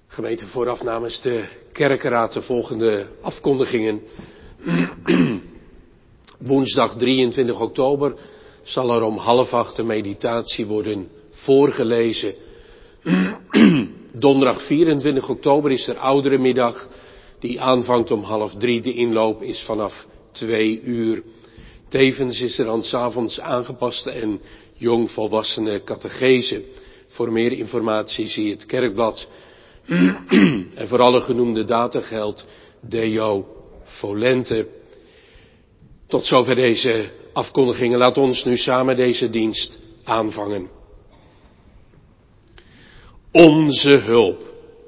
Gemeente, vooraf namens de kerkenraad de volgende afkondigingen. Woensdag 23 oktober zal er om 7:30 de meditatie worden voorgelezen. Donderdag 24 oktober is er ouderenmiddag, die aanvangt om 2:30. De inloop is vanaf 2:00. Tevens is er aan 's avonds aangepaste en jongvolwassenen catechese. Voor meer informatie zie het kerkblad. En voor alle genoemde data geldt Deo Volente. Tot zover deze afkondigingen. Laat ons nu samen deze dienst aanvangen. Onze hulp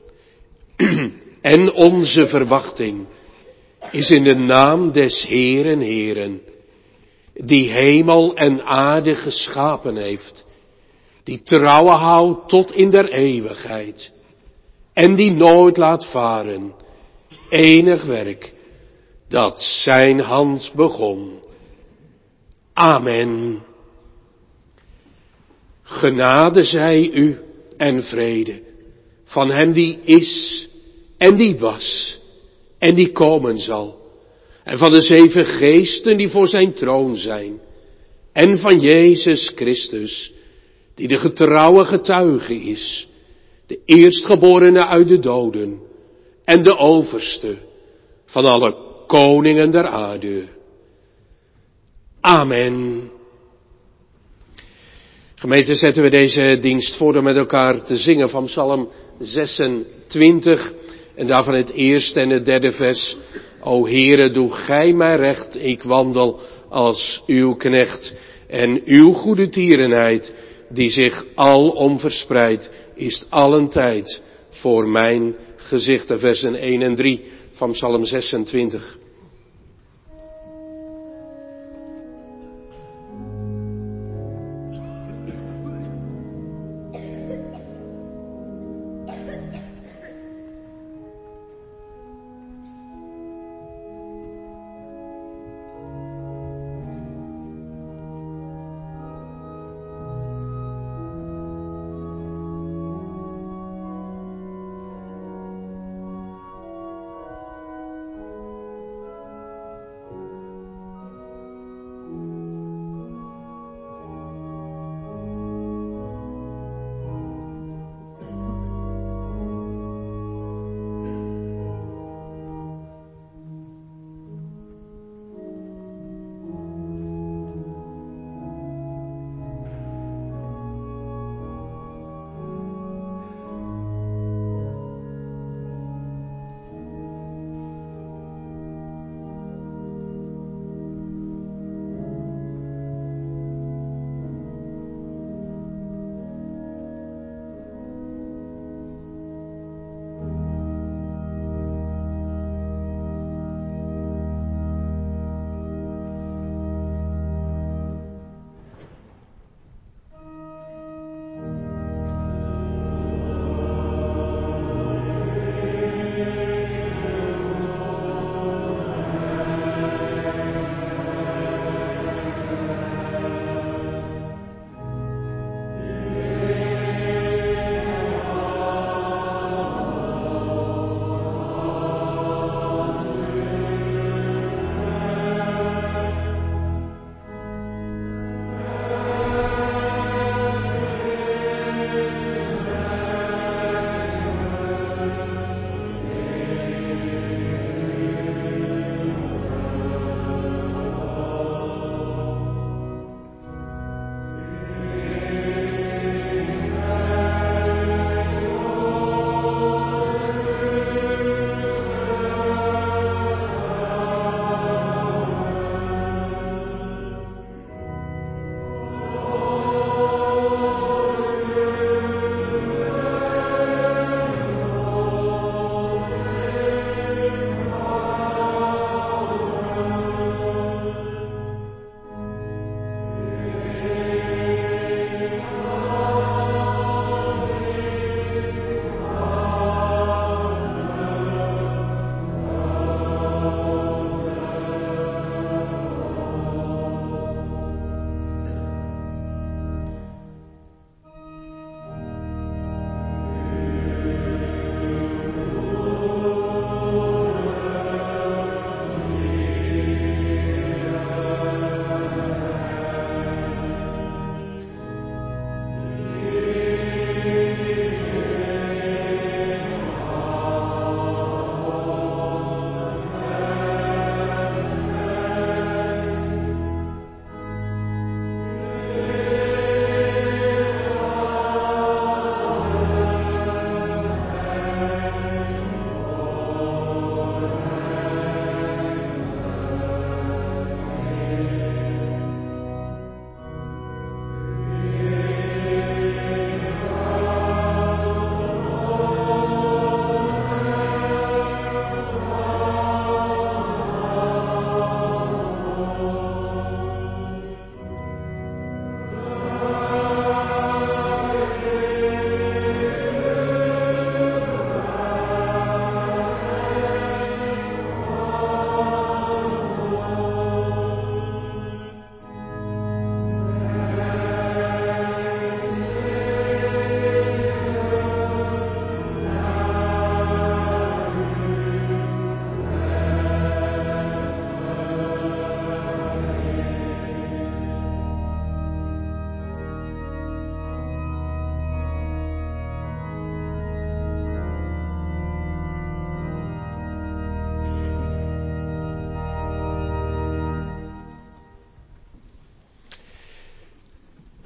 en onze verwachting is in de naam des Heeren Heeren, die hemel en aarde geschapen heeft, die trouwen houdt tot in der eeuwigheid en die nooit laat varen enig werk dat zijn hand begon. Amen. Genade zij u en vrede van hem die is en die was en die komen zal, en van de 7 geesten die voor zijn troon zijn, en van Jezus Christus, die de getrouwe getuige is, de eerstgeborene uit de doden en de overste van alle koningen der aarde. Amen. Gemeente, zetten we deze dienst voor door met elkaar te zingen van Psalm 26 en daarvan het eerste en het derde vers. O Heere, doe gij mij recht, ik wandel als uw knecht, en uw goede tierenheid, die zich alom verspreidt, is allen tijd voor mijn gezicht. Versen 1 en 3 van Psalm 26.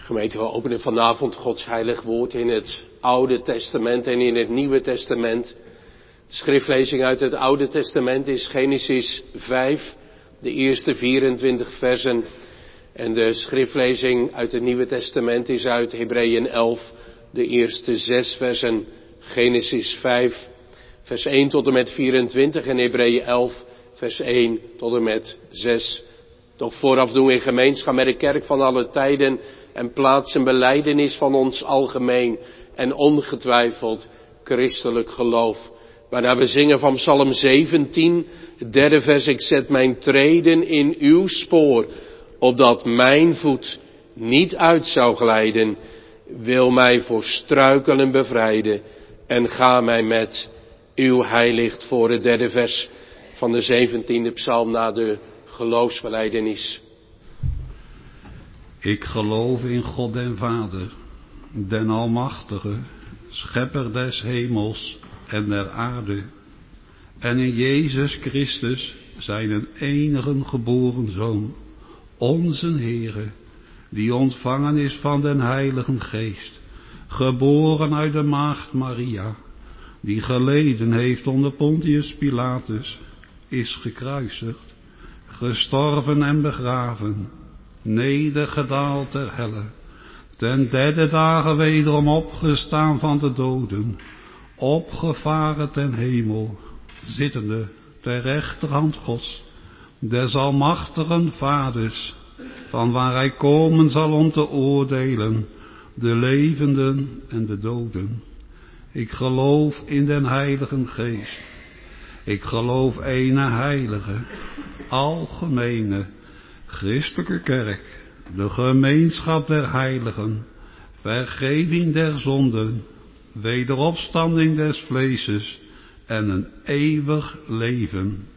Gemeente, we openen vanavond Gods heilig woord in het Oude Testament en in het Nieuwe Testament. De schriftlezing uit het Oude Testament is Genesis 5, de eerste 24 versen. En de schriftlezing uit het Nieuwe Testament is uit Hebreeën 11, de eerste 6 versen. Genesis 5, vers 1 tot en met 24 en Hebreeën 11, vers 1 tot en met 6. Toch vooraf doen we in gemeenschap met de kerk van alle tijden en plaatsen belijdenis van ons algemeen en ongetwijfeld christelijk geloof. Waarna we zingen van Psalm 17, het derde vers: ik zet mijn treden in uw spoor, opdat mijn voet niet uit zou glijden. Wil mij voor struikelen bevrijden en ga mij met uw heilicht voor. Het derde vers van de 17e psalm na de geloofsbelijdenis. Ik geloof in God den Vader, den Almachtige, schepper des hemels en der aarde, en in Jezus Christus, zijn enige geboren Zoon, onze Heere, die ontvangen is van den Heiligen Geest, geboren uit de maagd Maria, die geleden heeft onder Pontius Pilatus, is gekruisigd, gestorven en begraven, nedergedaald ter helle, ten derde dagen wederom opgestaan van de doden, opgevaren ten hemel, zittende ter rechterhand Gods, des almachtigen Vaders, van waar hij komen zal om te oordelen de levenden en de doden. Ik geloof in den Heiligen Geest. Ik geloof ene heilige, algemene, christelijke kerk, de gemeenschap der heiligen, vergeving der zonden, wederopstanding des vleeses en een eeuwig leven.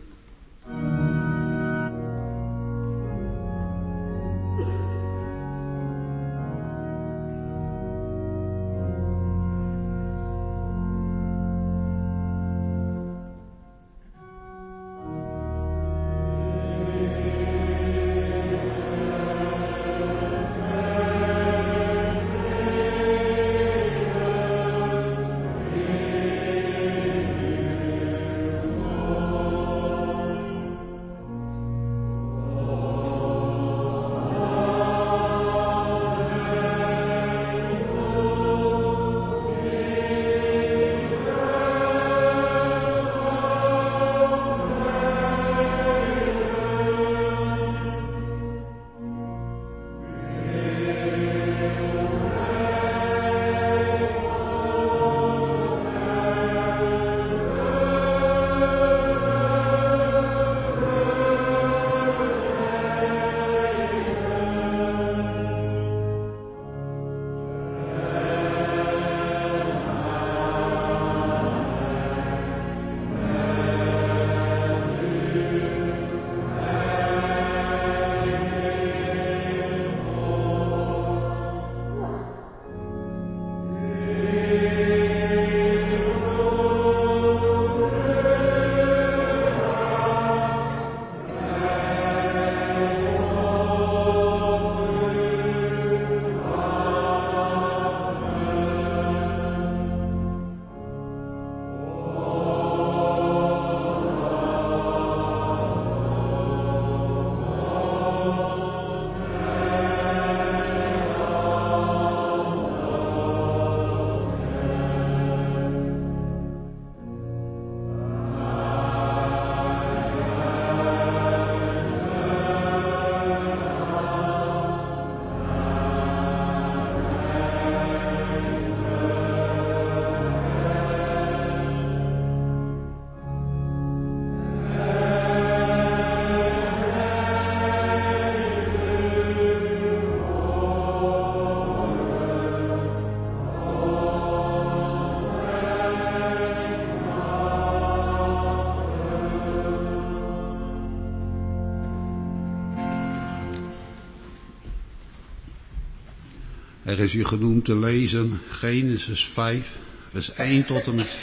Er is hier genoemd te lezen Genesis 5, vers 1 tot en met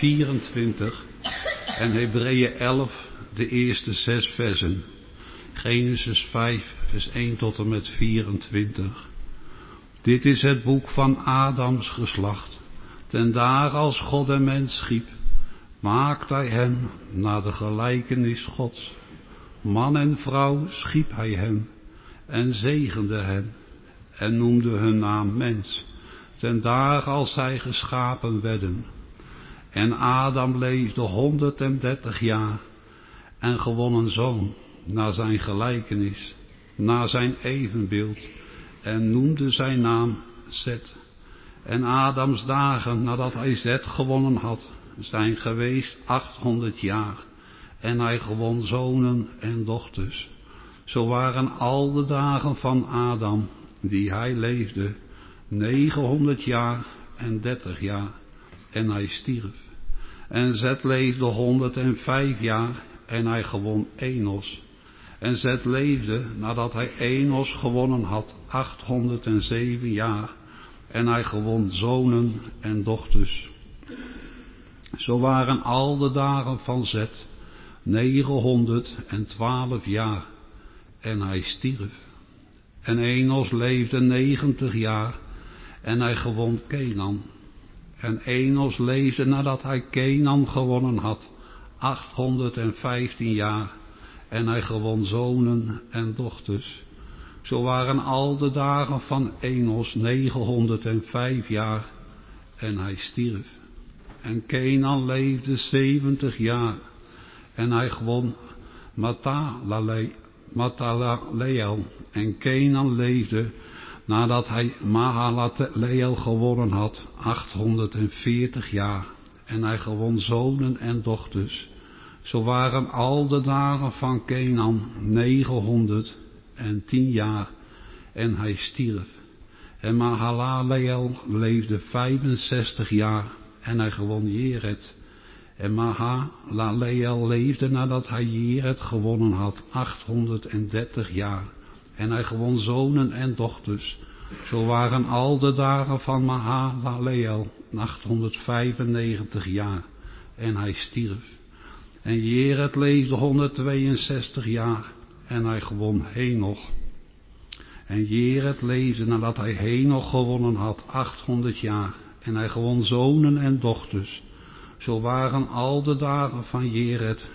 24 en Hebreeën 11, de eerste 6 versen. Genesis 5, vers 1 tot en met 24. Dit is het boek van Adams geslacht. Ten dagen als God de mens schiep, maakt hij hem naar de gelijkenis Gods. Man en vrouw schiep hij hem en zegende hen en noemde hun naam mens. Ten dagen als zij geschapen werden. En Adam leefde 130 jaar en gewon een zoon naar zijn gelijkenis, naar zijn evenbeeld en noemde zijn naam Zet. En Adams dagen nadat hij Zet gewonnen had, zijn geweest 800 jaar en hij gewon zonen en dochters. Zo waren al de dagen van Adam die hij leefde 900 jaar en 30 jaar en hij stierf. En Zet leefde 105 jaar en hij gewon Enos. En Zet leefde nadat hij Enos gewonnen had 807 jaar en hij gewon zonen en dochters. Zo waren al de dagen van Zet 912 jaar en hij stierf. En Enos leefde 90 jaar en hij gewon Kenan. En Enos leefde nadat hij Kenan gewonnen had 815 jaar en hij gewon zonen en dochters. Zo waren al de dagen van Enos 905 jaar en hij stierf. En Kenan leefde 70 jaar en hij gewon Mahalaleel. En Kenan leefde nadat hij Mahalaleel gewonnen had 840 jaar en hij gewon zonen en dochters. Zo waren al de dagen van Kenan 910 jaar en hij stierf. En Mahalaleel leefde 65 jaar en hij gewon Jered. En Mahalaleel leefde nadat hij Jered gewonnen had 830 jaar en hij gewon zonen en dochters. Zo waren al de dagen van Mahalaleel 895 jaar en hij stierf. En Jered leefde 162 jaar en hij gewon Henoch. En Jered leefde nadat hij Henoch gewonnen had 800 jaar en hij gewon zonen en dochters. Zo waren al de dagen van Jered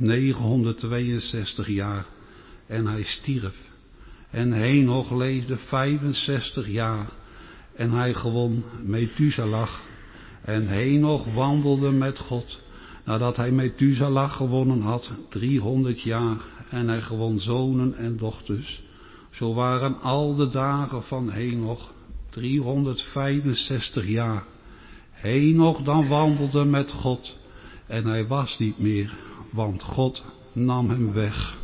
962 jaar en hij stierf. En Henoch leefde 65 jaar en hij gewon Methuselah. En Henoch wandelde met God nadat hij Methuselah gewonnen had 300 jaar en hij gewon zonen en dochters. Zo waren al de dagen van Henoch 365 jaar. Henoch dan wandelde met God en hij was niet meer, want God nam hem weg.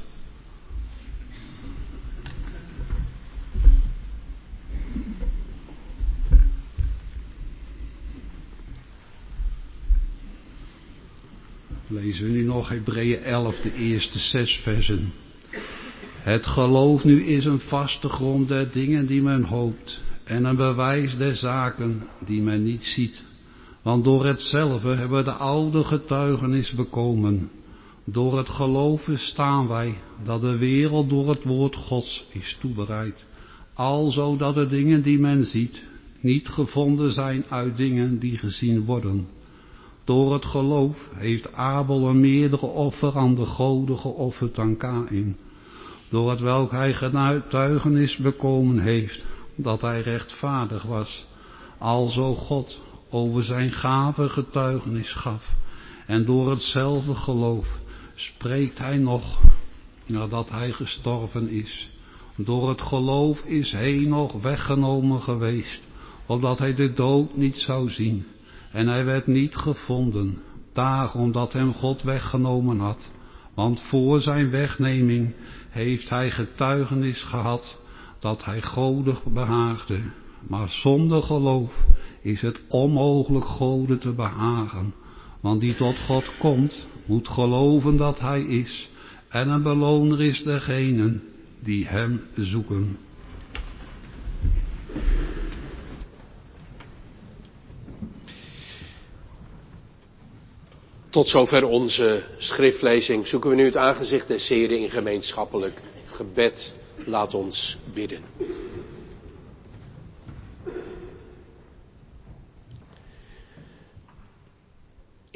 Lezen we nu nog Hebreeën 11, de eerste 6 versen. Het geloof nu is een vaste grond der dingen die men hoopt en een bewijs der zaken die men niet ziet. Want door hetzelfde hebben we de oude getuigenis bekomen. Door het geloven staan wij dat de wereld door het woord Gods is toebereid. Alzo dat de dingen die men ziet niet gevonden zijn uit dingen die gezien worden. Door het geloof heeft Abel een meerdere offer aan de goden geofferd dan Kaïn. Door het welk hij getuigenis bekomen heeft dat hij rechtvaardig was. Alzo God over zijn gave getuigenis gaf. En door hetzelfde geloof spreekt hij nog nadat hij gestorven is. Door het geloof is Henoch weggenomen geweest, opdat hij de dood niet zou zien. En hij werd niet gevonden, daarom dat hem God weggenomen had. Want voor zijn wegneming heeft hij getuigenis gehad dat hij godig behaagde. Maar zonder geloof is het onmogelijk Gode te behagen. Want die tot God komt, moet geloven dat hij is. En een beloner is degenen die hem zoeken. Tot zover onze schriftlezing. Zoeken we nu het aangezicht des Heren in gemeenschappelijk gebed. Laat ons bidden.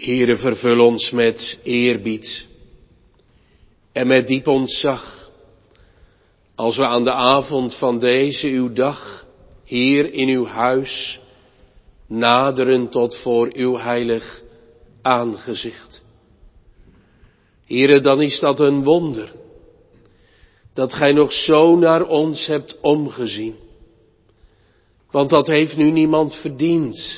Heere, vervul ons met eerbied en met diep ontzag, als we aan de avond van deze uw dag, hier in uw huis, naderen tot voor uw heilig aangezicht. Heere, dan is dat een wonder, dat gij nog zo naar ons hebt omgezien. Want dat heeft nu niemand verdiend.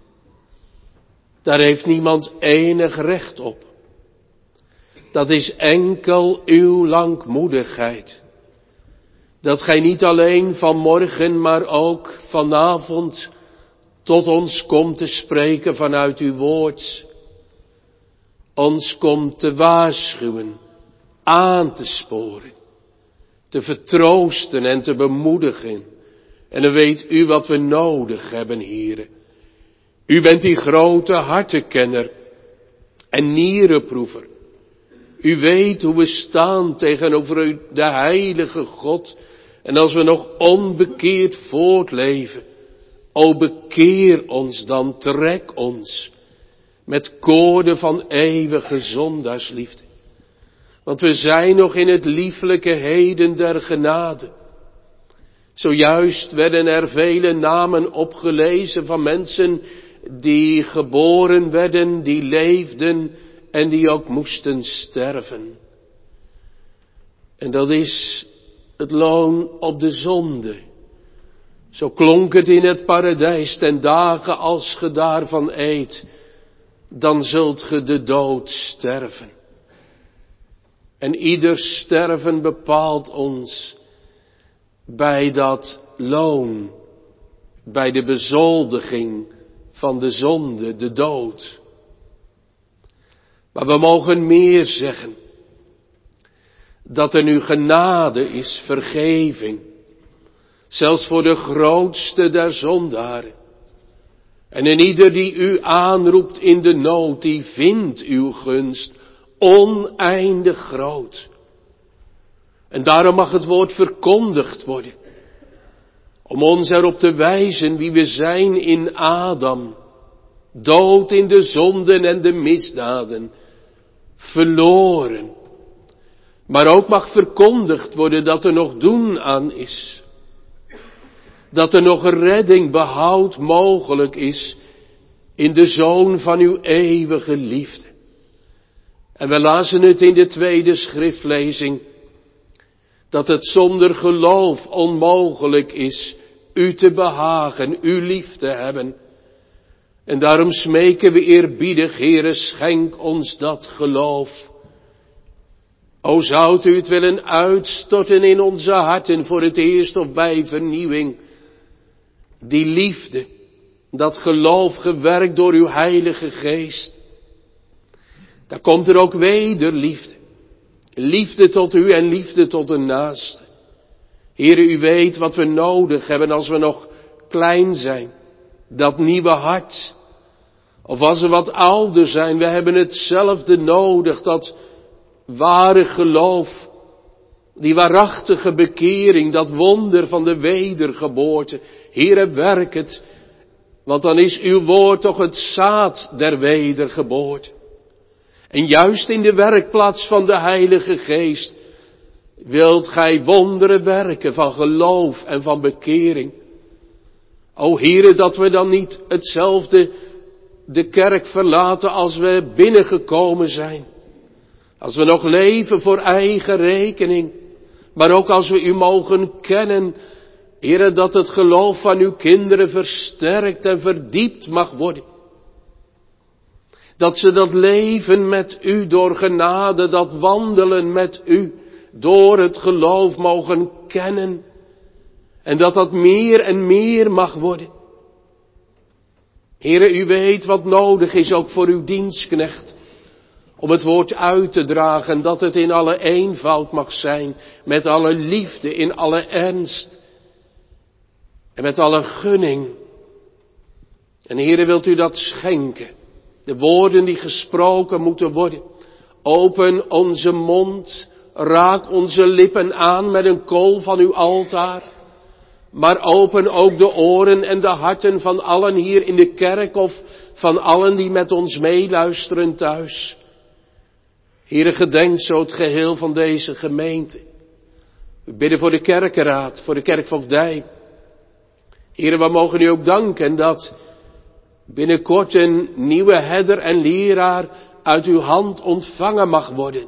Daar heeft niemand enig recht op. Dat is enkel uw langmoedigheid. Dat gij niet alleen vanmorgen, maar ook vanavond tot ons komt te spreken vanuit uw woord. Ons komt te waarschuwen, aan te sporen, te vertroosten en te bemoedigen. En dan weet u wat we nodig hebben, Heere. U bent die grote hartenkenner en nierenproever. U weet hoe we staan tegenover de heilige God. En als we nog onbekeerd voortleven, o bekeer ons dan, trek ons met koorden van eeuwige zondaarsliefde. Want we zijn nog in het lieflijke heden der genade. Zojuist werden er vele namen opgelezen van mensen die geboren werden, die leefden en die ook moesten sterven. En dat is het loon op de zonde. Zo klonk het in het paradijs ten dagen als ge daarvan eet, dan zult ge de dood sterven. En ieder sterven bepaalt ons bij dat loon, bij de bezoldiging van de zonde, de dood. Maar we mogen meer zeggen, dat er nu genade is, vergeving, zelfs voor de grootste der zondaren. En in ieder die u aanroept in de nood, die vindt uw gunst oneindig groot. En daarom mag het woord verkondigd worden, om ons erop te wijzen wie we zijn in Adam, dood in de zonden en de misdaden, verloren. Maar ook mag verkondigd worden dat er nog doen aan is. Dat er nog een redding, behoud mogelijk is in de Zoon van uw eeuwige liefde. En we lazen het in de tweede schriftlezing, dat het zonder geloof onmogelijk is u te behagen, u lief te hebben. En daarom smeken we eerbiedig, Heere, schenk ons dat geloof. O zoudt u het willen uitstorten in onze harten voor het eerst of bij vernieuwing. Die liefde, dat geloof gewerkt door uw heilige geest. Daar komt er ook weder liefde. Liefde tot u en liefde tot de naaste. Heere, u weet wat we nodig hebben als we nog klein zijn. Dat nieuwe hart. Of als we wat ouder zijn, we hebben hetzelfde nodig. Dat ware geloof. Die waarachtige bekering, dat wonder van de wedergeboorte. Heere, werk het. Want dan is uw woord toch het zaad der wedergeboorte. En juist in de werkplaats van de Heilige Geest wilt gij wonderen werken van geloof en van bekering. O Heere, dat we dan niet hetzelfde de kerk verlaten als we binnengekomen zijn. Als we nog leven voor eigen rekening. Maar ook als we u mogen kennen, Heere, dat het geloof van uw kinderen versterkt en verdiept mag worden. Dat ze dat leven met u door genade, dat wandelen met u door het geloof mogen kennen. En dat dat meer en meer mag worden. Heere, u weet wat nodig is ook voor uw dienstknecht. Om het woord uit te dragen, dat het in alle eenvoud mag zijn. Met alle liefde, in alle ernst. En met alle gunning. En Heere, wilt u dat schenken. De woorden die gesproken moeten worden. Open onze mond. Raak onze lippen aan met een kool van uw altaar. Maar open ook de oren en de harten van allen hier in de kerk of van allen die met ons meeluisteren thuis. Heere, gedenk zo het geheel van deze gemeente. We bidden voor de kerkenraad, voor de kerkvoogdij. Heere, we mogen u ook danken dat binnenkort een nieuwe herder en leraar uit uw hand ontvangen mag worden.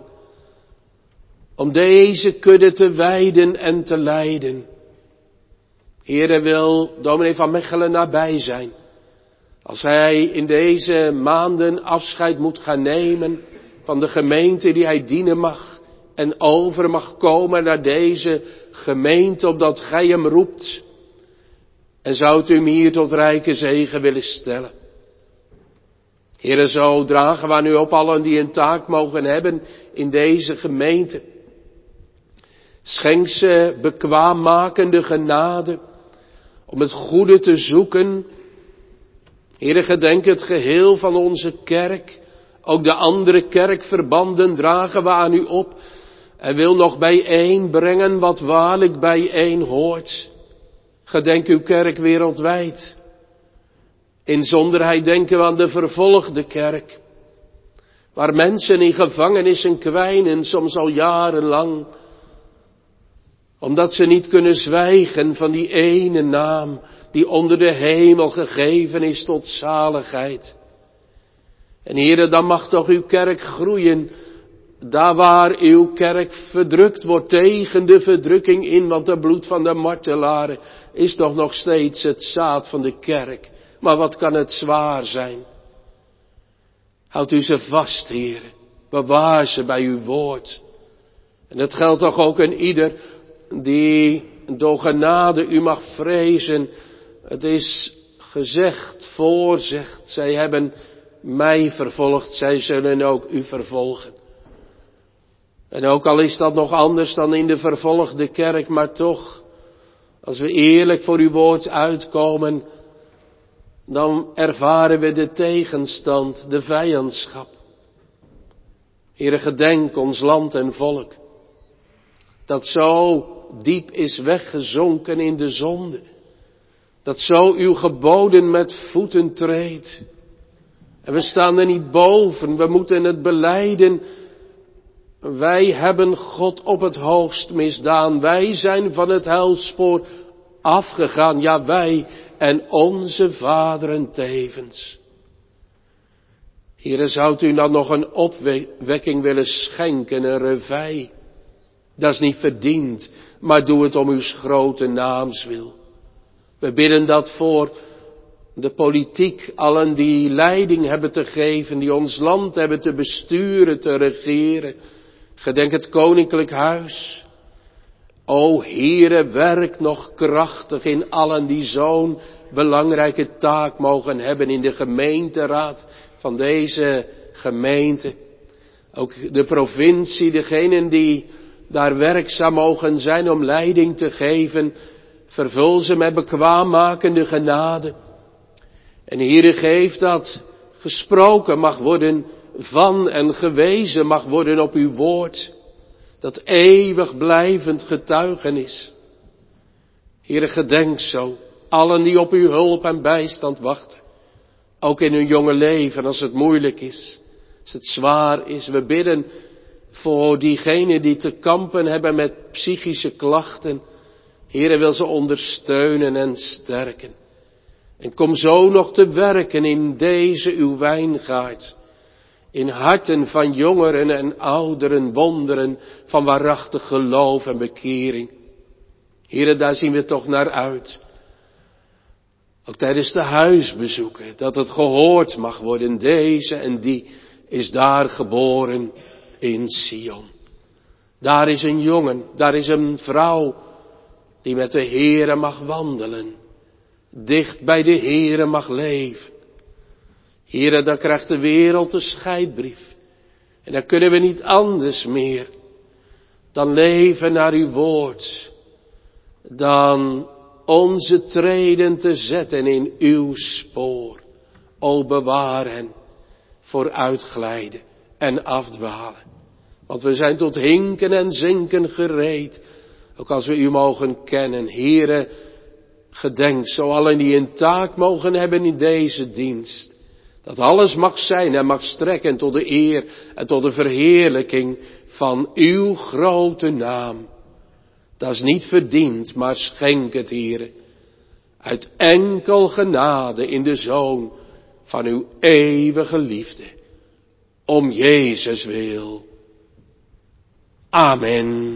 Om deze kudde te wijden en te leiden. Heere, wil dominee van Mechelen nabij zijn. Als hij in deze maanden afscheid moet gaan nemen van de gemeente die hij dienen mag. En over mag komen naar deze gemeente opdat gij hem roept. En zoudt u hem hier tot rijke zegen willen stellen. Heere, zo dragen we nu op allen die een taak mogen hebben in deze gemeente. Schenk ze bekwaammakende genade om het goede te zoeken. Heere, gedenk het geheel van onze kerk. Ook de andere kerkverbanden dragen we aan u op. En wil nog bijeenbrengen wat waarlijk bijeen hoort. Gedenk uw kerk wereldwijd. In zonderheid denken we aan de vervolgde kerk. Waar mensen in gevangenissen kwijnen, soms al jarenlang. Omdat ze niet kunnen zwijgen van die ene naam die onder de hemel gegeven is tot zaligheid. En Heere, dan mag toch uw kerk groeien, daar waar uw kerk verdrukt wordt tegen de verdrukking in, want het bloed van de martelaren is toch nog steeds het zaad van de kerk. Maar wat kan het zwaar zijn? Houd u ze vast, Heere, bewaar ze bij uw woord. En dat geldt toch ook aan ieder die door genade u mag vrezen. Het is gezegd, voorzegd, zij hebben mij vervolgd, zij zullen ook u vervolgen. En ook al is dat nog anders dan in de vervolgde kerk, maar toch, als we eerlijk voor uw woord uitkomen, dan ervaren we de tegenstand, de vijandschap. Heere, gedenk ons land en volk, dat zo diep is weggezonken in de zonde, dat zo uw geboden met voeten treedt. En we staan er niet boven, we moeten het belijden. Wij hebben God op het hoogst misdaan, wij zijn van het heilspoor afgegaan, ja wij en onze vaderen tevens. Heere, zoudt u dan nog een opwekking willen schenken, een revij? Dat is niet verdiend, maar doe het om uw grote naams wil. We bidden dat voor de politiek, allen die leiding hebben te geven, die ons land hebben te besturen, te regeren. Gedenk het koninklijk huis. O Heere, werk nog krachtig in allen die zo'n belangrijke taak mogen hebben in de gemeenteraad van deze gemeente. Ook de provincie, degenen die daar werkzaam mogen zijn om leiding te geven, vervul ze met bekwaammakende genade. En Heere, geef dat gesproken mag worden van en gewezen mag worden op uw woord, dat eeuwig blijvend getuigenis. Heere, gedenk zo, allen die op uw hulp en bijstand wachten, ook in hun jonge leven als het moeilijk is, als het zwaar is. We bidden voor diegenen die te kampen hebben met psychische klachten. Heere, wil ze ondersteunen en sterken. En kom zo nog te werken in deze uw wijngaard. In harten van jongeren en ouderen, wonderen van waarachtig geloof en bekering. Heere, daar zien we toch naar uit. Ook tijdens de huisbezoeken, dat het gehoord mag worden. Deze en die is daar geboren in Sion. Daar is een jongen, daar is een vrouw die met de Heere mag wandelen. Dicht bij de Heere mag leven. Heere, dan krijgt de wereld de scheidbrief. En dan kunnen we niet anders meer dan leven naar uw woord. Dan onze treden te zetten in uw spoor. O, bewaar hen voor uitglijden en afdwalen. Want we zijn tot hinken en zinken gereed. Ook als we u mogen kennen. Heere, gedenk zo allen die een taak mogen hebben in deze dienst. Dat alles mag zijn en mag strekken tot de eer en tot de verheerlijking van uw grote naam. Dat is niet verdiend, maar schenk het, Heere, uit enkel genade in de Zoon van uw eeuwige liefde. Om Jezus wil. Amen.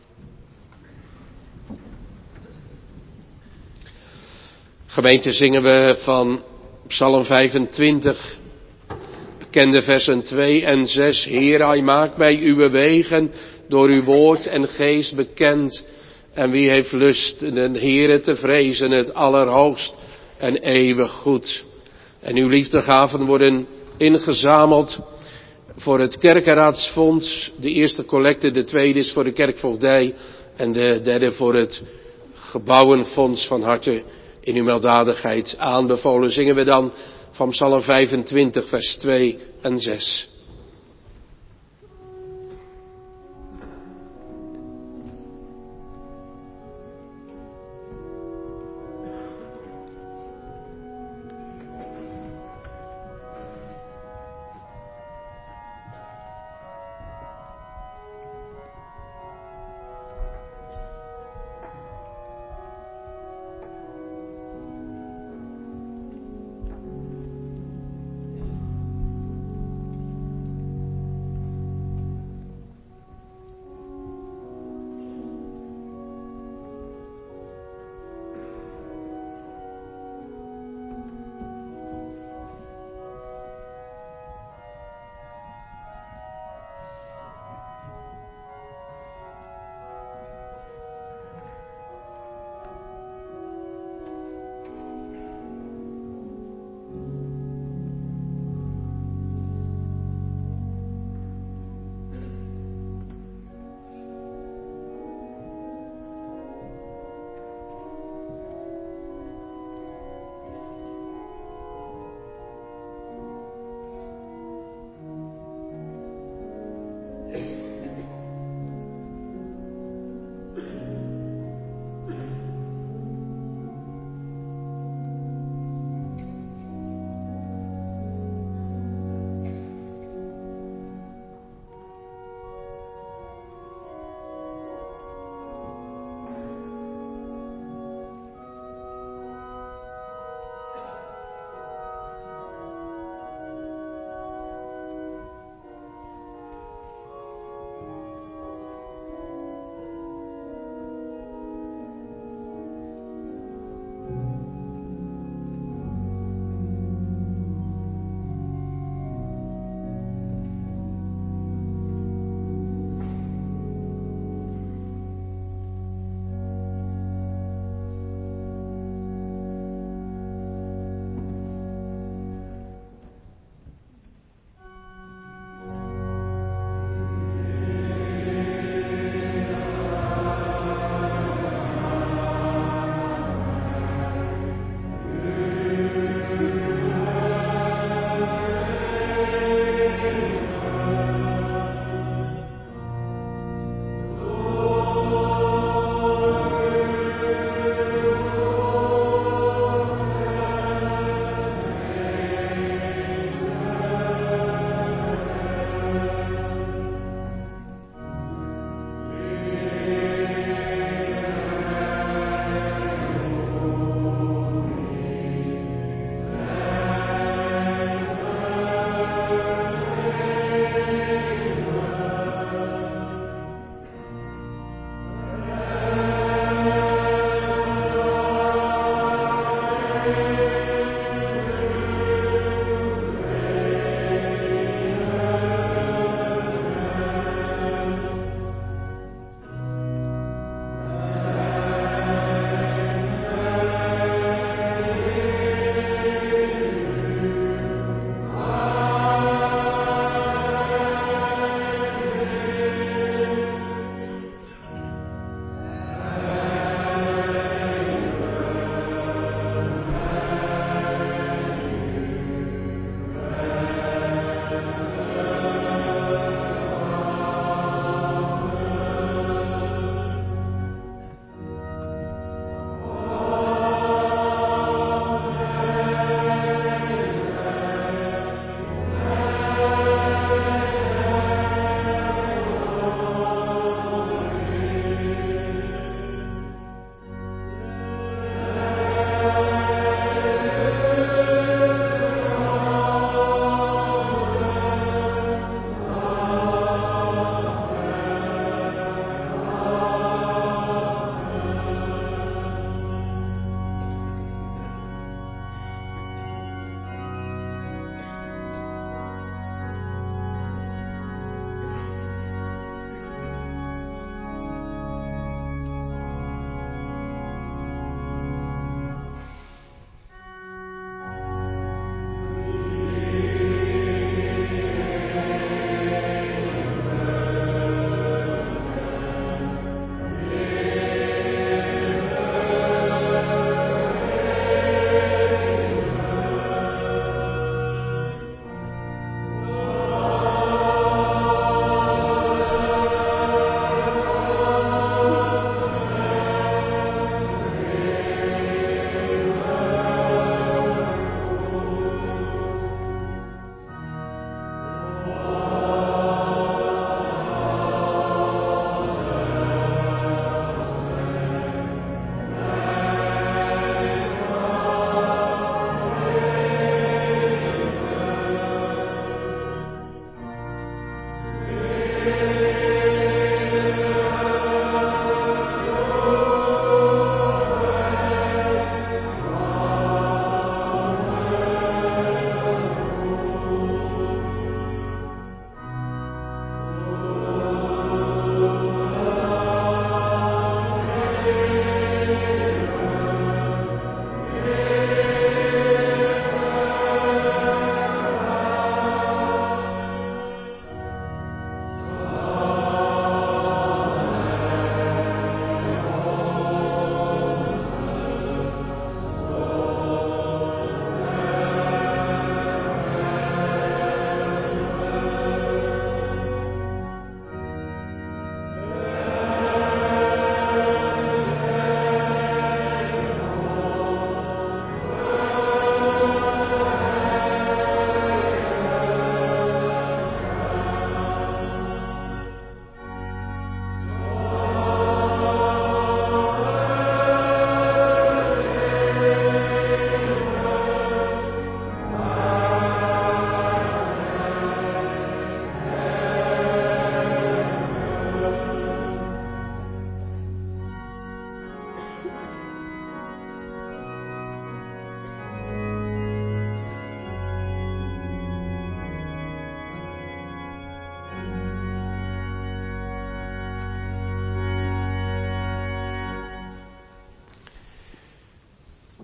Gemeente, zingen we van Psalm 25, bekende versen 2 en 6. Heer, hij maakt mij uw wegen door uw woord en geest bekend. En wie heeft lust de Heere te vrezen, het allerhoogst en eeuwig goed. En uw liefdegaven worden ingezameld voor het kerkenraadsfonds. De eerste collecte, de tweede is voor de kerkvoogdij en de derde voor het gebouwenfonds. Van harte in uw weldadigheid aanbevolen. Zingen we dan van Psalm 25 vers 2 en 6.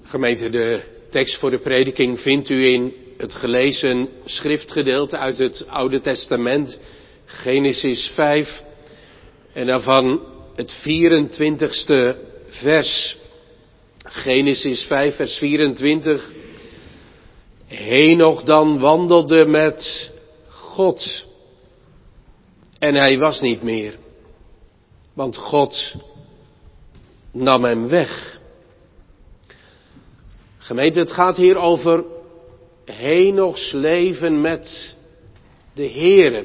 Gemeente, de tekst voor de prediking vindt u in het gelezen schriftgedeelte uit het Oude Testament, Genesis 5, en daarvan het 24ste vers. Genesis 5, vers 24. Henoch dan wandelde met God en hij was niet meer, want God nam hem weg. Gemeente, het gaat hier over Henochs leven met de Heere.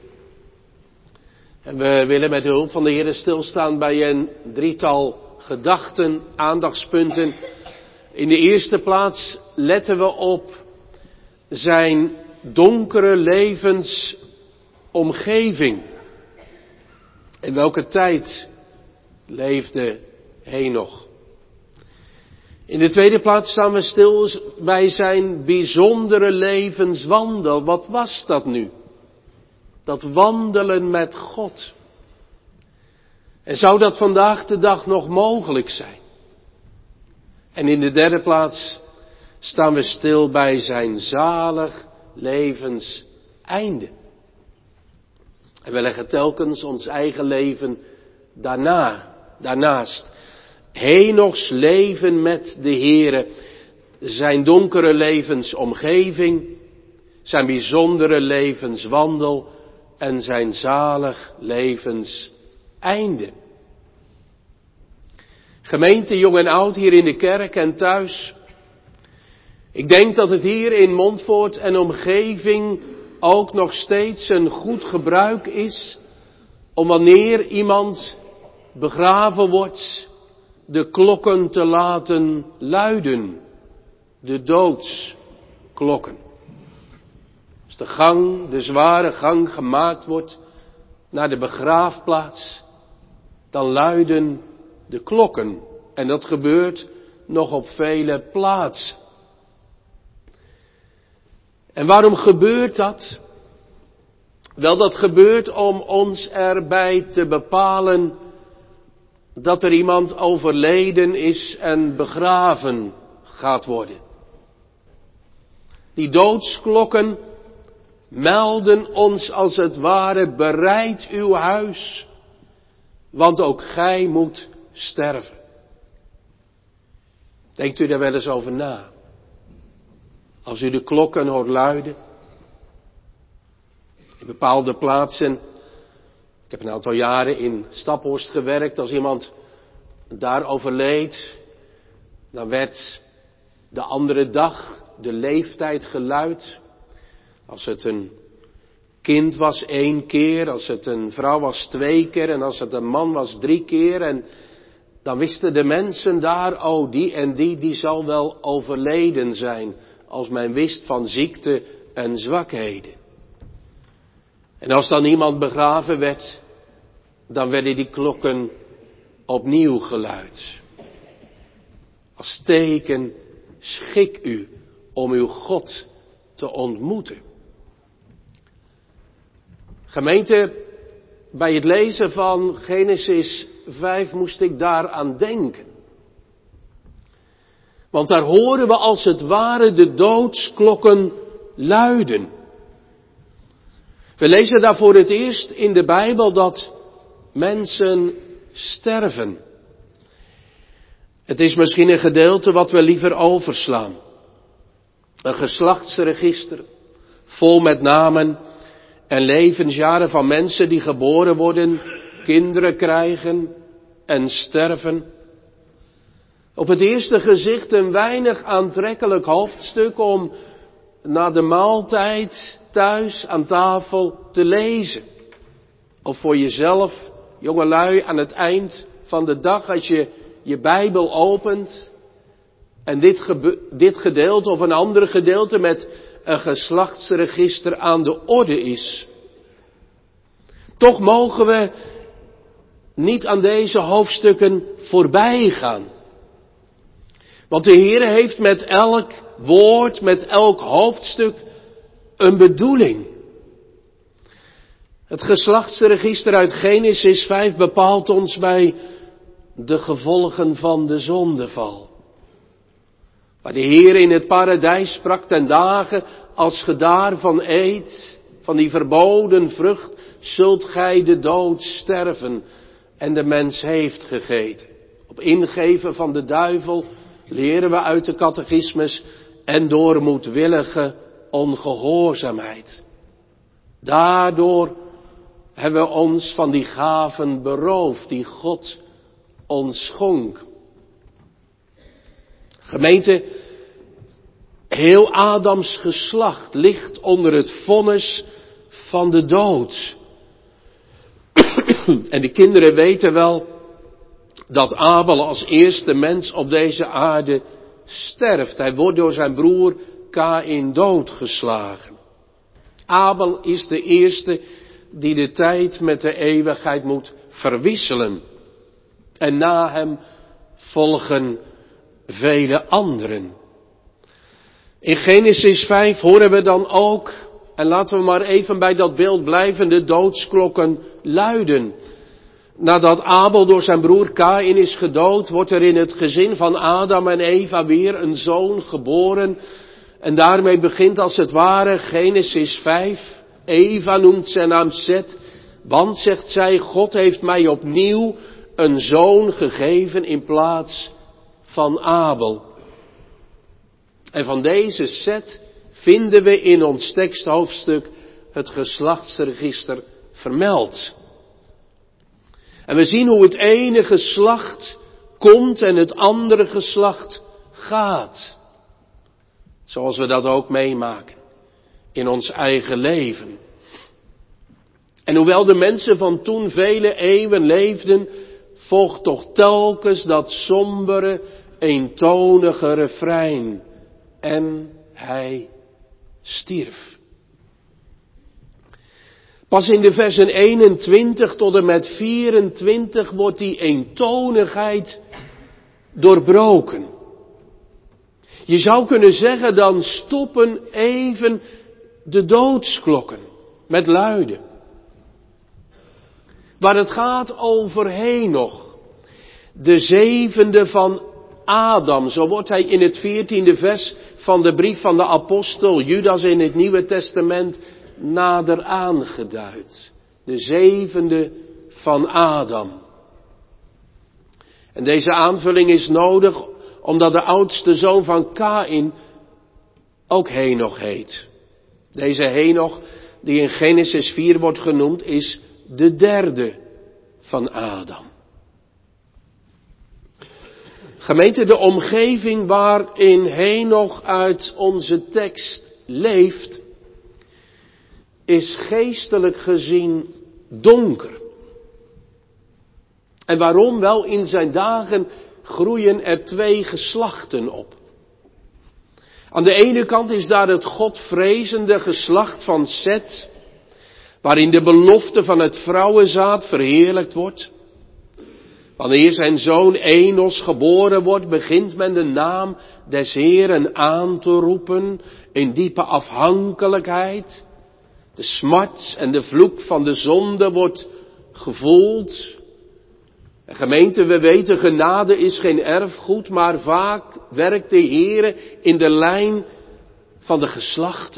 En we willen met de hulp van de Heere stilstaan bij een drietal gedachten, aandachtspunten. In de eerste plaats letten we op zijn donkere levensomgeving. In welke tijd leefde Henoch? In de tweede plaats staan we stil bij zijn bijzondere levenswandel. Wat was dat nu? Dat wandelen met God. En zou dat vandaag de dag nog mogelijk zijn? En in de derde plaats staan we stil bij zijn zalig levenseinde. En we leggen telkens ons eigen leven daarnaast. Henochs leven met de Heere, zijn donkere levensomgeving, zijn bijzondere levenswandel en zijn zalig levenseinde. Gemeente, jong en oud, hier in de kerk en thuis. Ik denk dat het hier in Montfoort en omgeving ook nog steeds een goed gebruik is om wanneer iemand begraven wordt, de klokken te laten luiden. De doodsklokken. Als de zware gang gemaakt wordt naar de begraafplaats, dan luiden de klokken. En dat gebeurt nog op vele plaatsen. En waarom gebeurt dat? Wel, dat gebeurt om ons erbij te bepalen dat er iemand overleden is en begraven gaat worden. Die doodsklokken melden ons als het ware: bereid uw huis, want ook gij moet sterven. Denkt u daar wel eens over na? Als u de klokken hoort luiden, in bepaalde plaatsen. Ik heb een aantal jaren in Staphorst gewerkt. Als iemand daar overleed, dan werd de andere dag de leeftijd geluid. Als het een kind was 1 keer, als het een vrouw was 2 keer en als het een man was 3 keer. En dan wisten de mensen daar, oh die en die zal wel overleden zijn. Als men wist van ziekte en zwakheden. En als dan iemand begraven werd, dan werden die klokken opnieuw geluid. Als teken, schik u om uw God te ontmoeten. Gemeente, bij het lezen van Genesis 5 moest ik daaraan denken. Want daar horen we als het ware de doodsklokken luiden. We lezen daar voor het eerst in de Bijbel dat mensen sterven. Het is misschien een gedeelte wat we liever overslaan. Een geslachtsregister, vol met namen en levensjaren van mensen die geboren worden, kinderen krijgen en sterven. Op het eerste gezicht een weinig aantrekkelijk hoofdstuk om na de maaltijd thuis aan tafel te lezen. Of voor jezelf, jongelui, aan het eind van de dag als je je Bijbel opent en dit gedeelte of een ander gedeelte met een geslachtsregister aan de orde is. Toch mogen we niet aan deze hoofdstukken voorbij gaan. Want de Heer heeft met elk woord, met elk hoofdstuk een bedoeling. Het geslachtsregister uit Genesis 5 bepaalt ons bij de gevolgen van de zondeval. Waar de Heer in het paradijs sprak ten dagen, als ge daarvan eet, van die verboden vrucht, zult gij de dood sterven. En de mens heeft gegeten. Op ingeven van de duivel leren we uit de catechismus en door moedwillige ongehoorzaamheid. Daardoor hebben we ons van die gaven beroofd die God ons schonk. Gemeente, heel Adams geslacht ligt onder het vonnis van de dood. En de kinderen weten wel dat Abel als eerste mens op deze aarde sterft. Hij wordt door zijn broer Kaïn doodgeslagen. Abel is de eerste die de tijd met de eeuwigheid moet verwisselen. En na hem volgen vele anderen. In Genesis 5 horen we dan ook, en laten we maar even bij dat beeld blijven, de doodsklokken luiden. Nadat Abel door zijn broer Kaïn is gedood, wordt er in het gezin van Adam en Eva weer een zoon geboren. En daarmee begint als het ware Genesis 5. Eva noemt zijn naam Zet, want, zegt zij, God heeft mij opnieuw een zoon gegeven in plaats van Abel. En van deze Zet vinden we in ons teksthoofdstuk het geslachtsregister vermeld. En we zien hoe het ene geslacht komt en het andere geslacht gaat. Zoals we dat ook meemaken in ons eigen leven. En hoewel de mensen van toen vele eeuwen leefden, volgt toch telkens dat sombere, eentonige refrein. En hij stierf. Pas in de versen 21 tot en met 24 wordt die eentonigheid doorbroken. Je zou kunnen zeggen, dan stoppen even de doodsklokken met luiden. Waar het gaat over Henoch, de zevende van Adam. Zo wordt hij in het 14e vers van de brief van de apostel Judas in het Nieuwe Testament nader aangeduid. De zevende van Adam. En deze aanvulling is nodig omdat de oudste zoon van Kaïn ook Henoch heet. Deze Henoch, die in Genesis 4 wordt genoemd, is de derde van Adam. Gemeente, de omgeving waarin Henoch uit onze tekst leeft, is geestelijk gezien donker. En waarom? Wel, in zijn dagen groeien er twee geslachten op. Aan de ene kant is daar het godvrezende geslacht van Zet, waarin de belofte van het vrouwenzaad verheerlijkt wordt. Wanneer zijn zoon Enos geboren wordt, begint men de naam des Heeren aan te roepen in diepe afhankelijkheid. De smart en de vloek van de zonde wordt gevoeld. En gemeente, we weten, genade is geen erfgoed, maar vaak werkt de Heere in de lijn van de geslachten.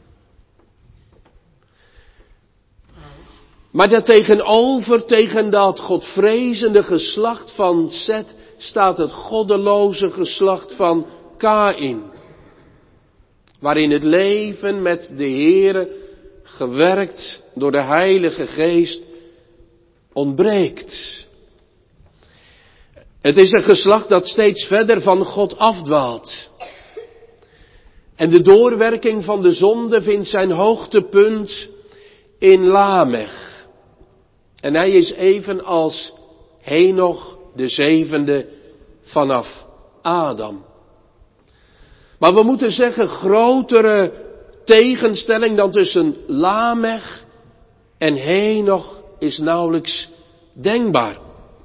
Maar daartegenover, tegen dat godvrezende geslacht van Zet, staat het goddeloze geslacht van Kaïn. Waarin het leven met de Heere, gewerkt door de Heilige Geest, ontbreekt. Het is een geslacht dat steeds verder van God afdwaalt. En de doorwerking van de zonde vindt zijn hoogtepunt in Lamech. En hij is even als Henoch de zevende vanaf Adam. Maar we moeten zeggen, grotere tegenstelling dan tussen Lamech en Henoch is nauwelijks denkbaar.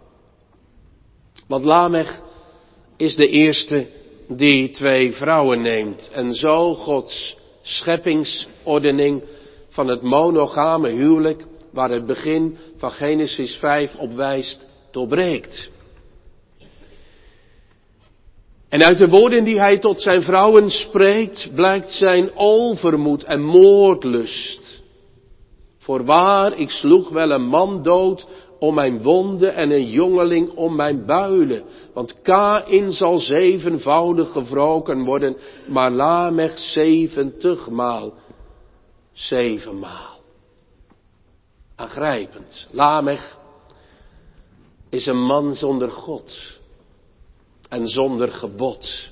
Want Lamech is de eerste die twee vrouwen neemt en zo Gods scheppingsordening van het monogame huwelijk, waar het begin van Genesis 5 op wijst, doorbreekt. En uit de woorden die hij tot zijn vrouwen spreekt, blijkt zijn overmoed en moordlust. Voorwaar, ik sloeg wel een man dood om mijn wonden en een jongeling om mijn builen. Want Kaïn zal 7voudig gewroken worden, maar Lamech 70 maal. 7 maal. Aangrijpend. Lamech is een man zonder God en zonder gebod.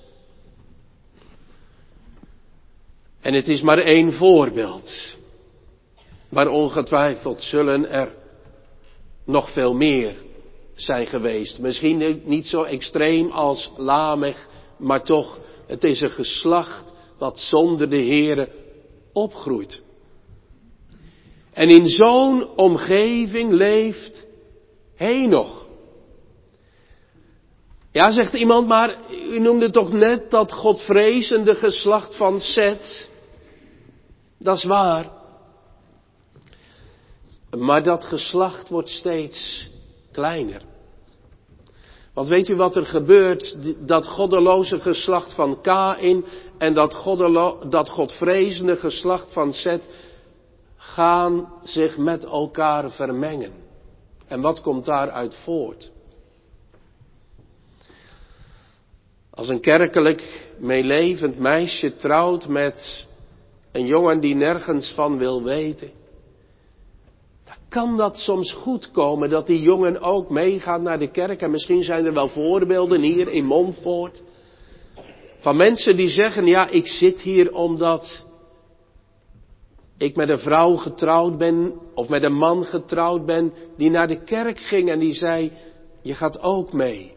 En het is maar 1 voorbeeld. Maar ongetwijfeld zullen er nog veel meer zijn geweest. Misschien niet zo extreem als Lamech, maar toch, het is een geslacht dat zonder de Heere opgroeit. En in zo'n omgeving leeft Henoch. Ja, zegt iemand, maar u noemde toch net dat godvrezende geslacht van Set. Dat is waar. Maar dat geslacht wordt steeds kleiner. Want weet u wat er gebeurt? Dat goddeloze geslacht van Kaïn en dat godvrezende geslacht van Set gaan zich met elkaar vermengen. En wat komt daaruit voort? Als een kerkelijk meelevend meisje trouwt met een jongen die nergens van wil weten, dan kan dat soms goed komen dat die jongen ook meegaat naar de kerk. En misschien zijn er wel voorbeelden hier in Montfort van mensen die zeggen, ja, ik zit hier omdat ik met een vrouw getrouwd ben of met een man getrouwd ben die naar de kerk ging en die zei, je gaat ook mee.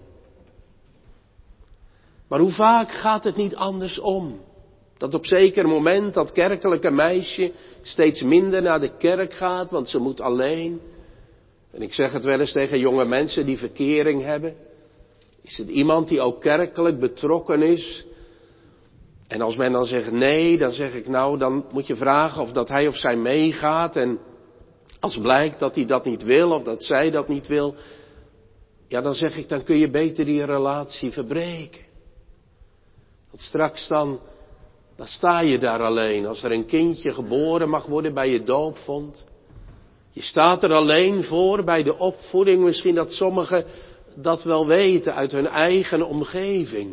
Maar hoe vaak gaat het niet andersom? Dat op zeker moment dat kerkelijke meisje steeds minder naar de kerk gaat, want ze moet alleen. En ik zeg het wel eens tegen jonge mensen die verkering hebben. Is het iemand die ook kerkelijk betrokken is? En als men dan zegt nee, dan zeg ik nou, dan moet je vragen of dat hij of zij meegaat. En als blijkt dat hij dat niet wil of dat zij dat niet wil, ja, dan zeg ik, dan kun je beter die relatie verbreken. Want straks dan sta je daar alleen. Als er een kindje geboren mag worden bij je doopvond. Je staat er alleen voor bij de opvoeding. Misschien dat sommigen dat wel weten uit hun eigen omgeving.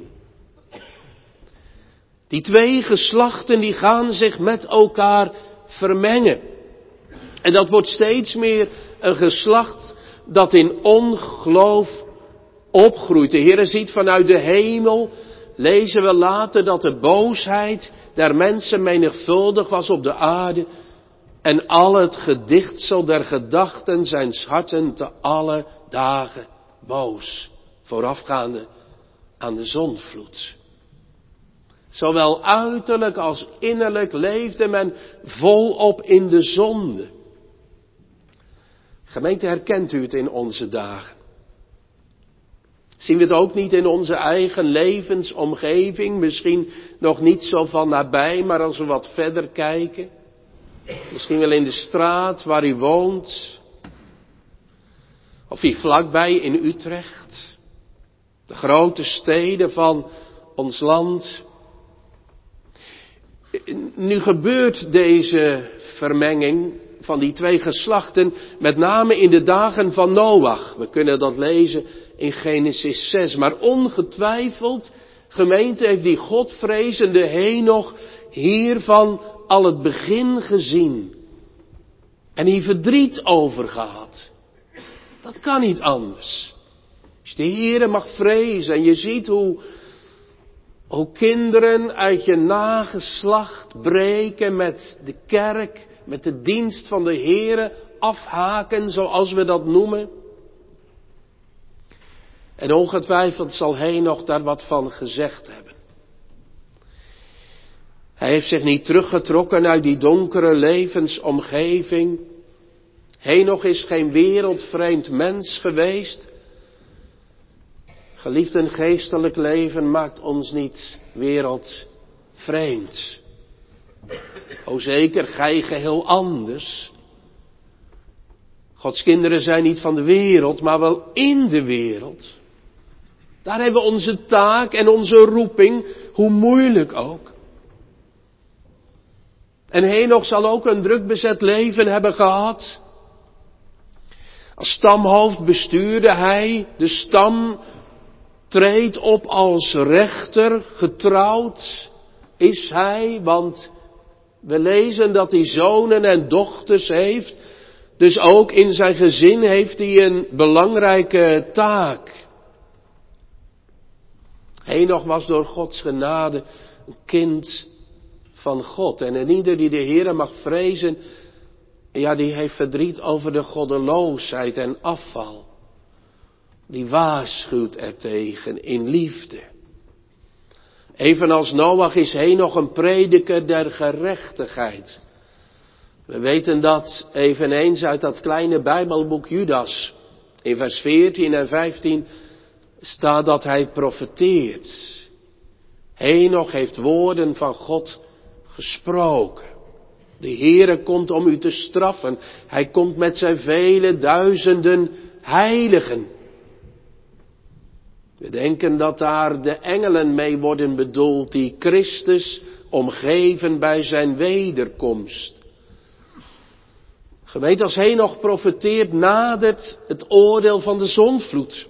Die 2 geslachten die gaan zich met elkaar vermengen. En dat wordt steeds meer een geslacht dat in ongeloof opgroeit. De Heere ziet vanuit de hemel, lezen we later, dat de boosheid der mensen menigvuldig was op de aarde. En al het gedichtsel der gedachten zijn harten te alle dagen boos. Voorafgaande aan de zondvloed. Zowel uiterlijk als innerlijk leefde men volop in de zonde. Gemeente, herkent u het in onze dagen? Zien we het ook niet in onze eigen levensomgeving? Misschien nog niet zo van nabij, maar als we wat verder kijken. Misschien wel in de straat waar u woont. Of hier vlakbij in Utrecht. De grote steden van ons land. Nu gebeurt deze vermenging van die 2 geslachten met name in de dagen van Noach. We kunnen dat lezen in Genesis 6. Maar ongetwijfeld, gemeente, heeft die godvrezende Henoch hiervan al het begin gezien. En hier verdriet over gehad. Dat kan niet anders. Als je de Heere mag vrezen en je ziet hoe kinderen uit je nageslacht breken met de kerk, met de dienst van de Heere, afhaken zoals we dat noemen. En ongetwijfeld zal Henoch daar wat van gezegd hebben. Hij heeft zich niet teruggetrokken uit die donkere levensomgeving. Henoch is geen wereldvreemd mens geweest. Geliefd, een geestelijk leven maakt ons niet wereldvreemd. O zeker, gij geheel anders. Gods kinderen zijn niet van de wereld, maar wel in de wereld. Daar hebben we onze taak en onze roeping, hoe moeilijk ook. En Henoch zal ook een druk bezet leven hebben gehad. Als stamhoofd bestuurde hij de stam, treedt op als rechter, getrouwd is hij, want we lezen dat hij zonen en dochters heeft. Dus ook in zijn gezin heeft hij een belangrijke taak. Henoch was door Gods genade een kind van God. En ieder die de Heere mag vrezen, ja, die heeft verdriet over de goddeloosheid en afval. Die waarschuwt ertegen in liefde. Evenals Noach is Henoch een prediker der gerechtigheid. We weten dat eveneens uit dat kleine Bijbelboek Judas. In vers 14 en 15 staat dat hij profeteert. Henoch heeft woorden van God gesproken. De Heere komt om u te straffen. Hij komt met zijn vele duizenden heiligen. We denken dat daar de engelen mee worden bedoeld die Christus omgeven bij zijn wederkomst. Gemeente, als Henoch profeteert, nadert het oordeel van de zondvloed.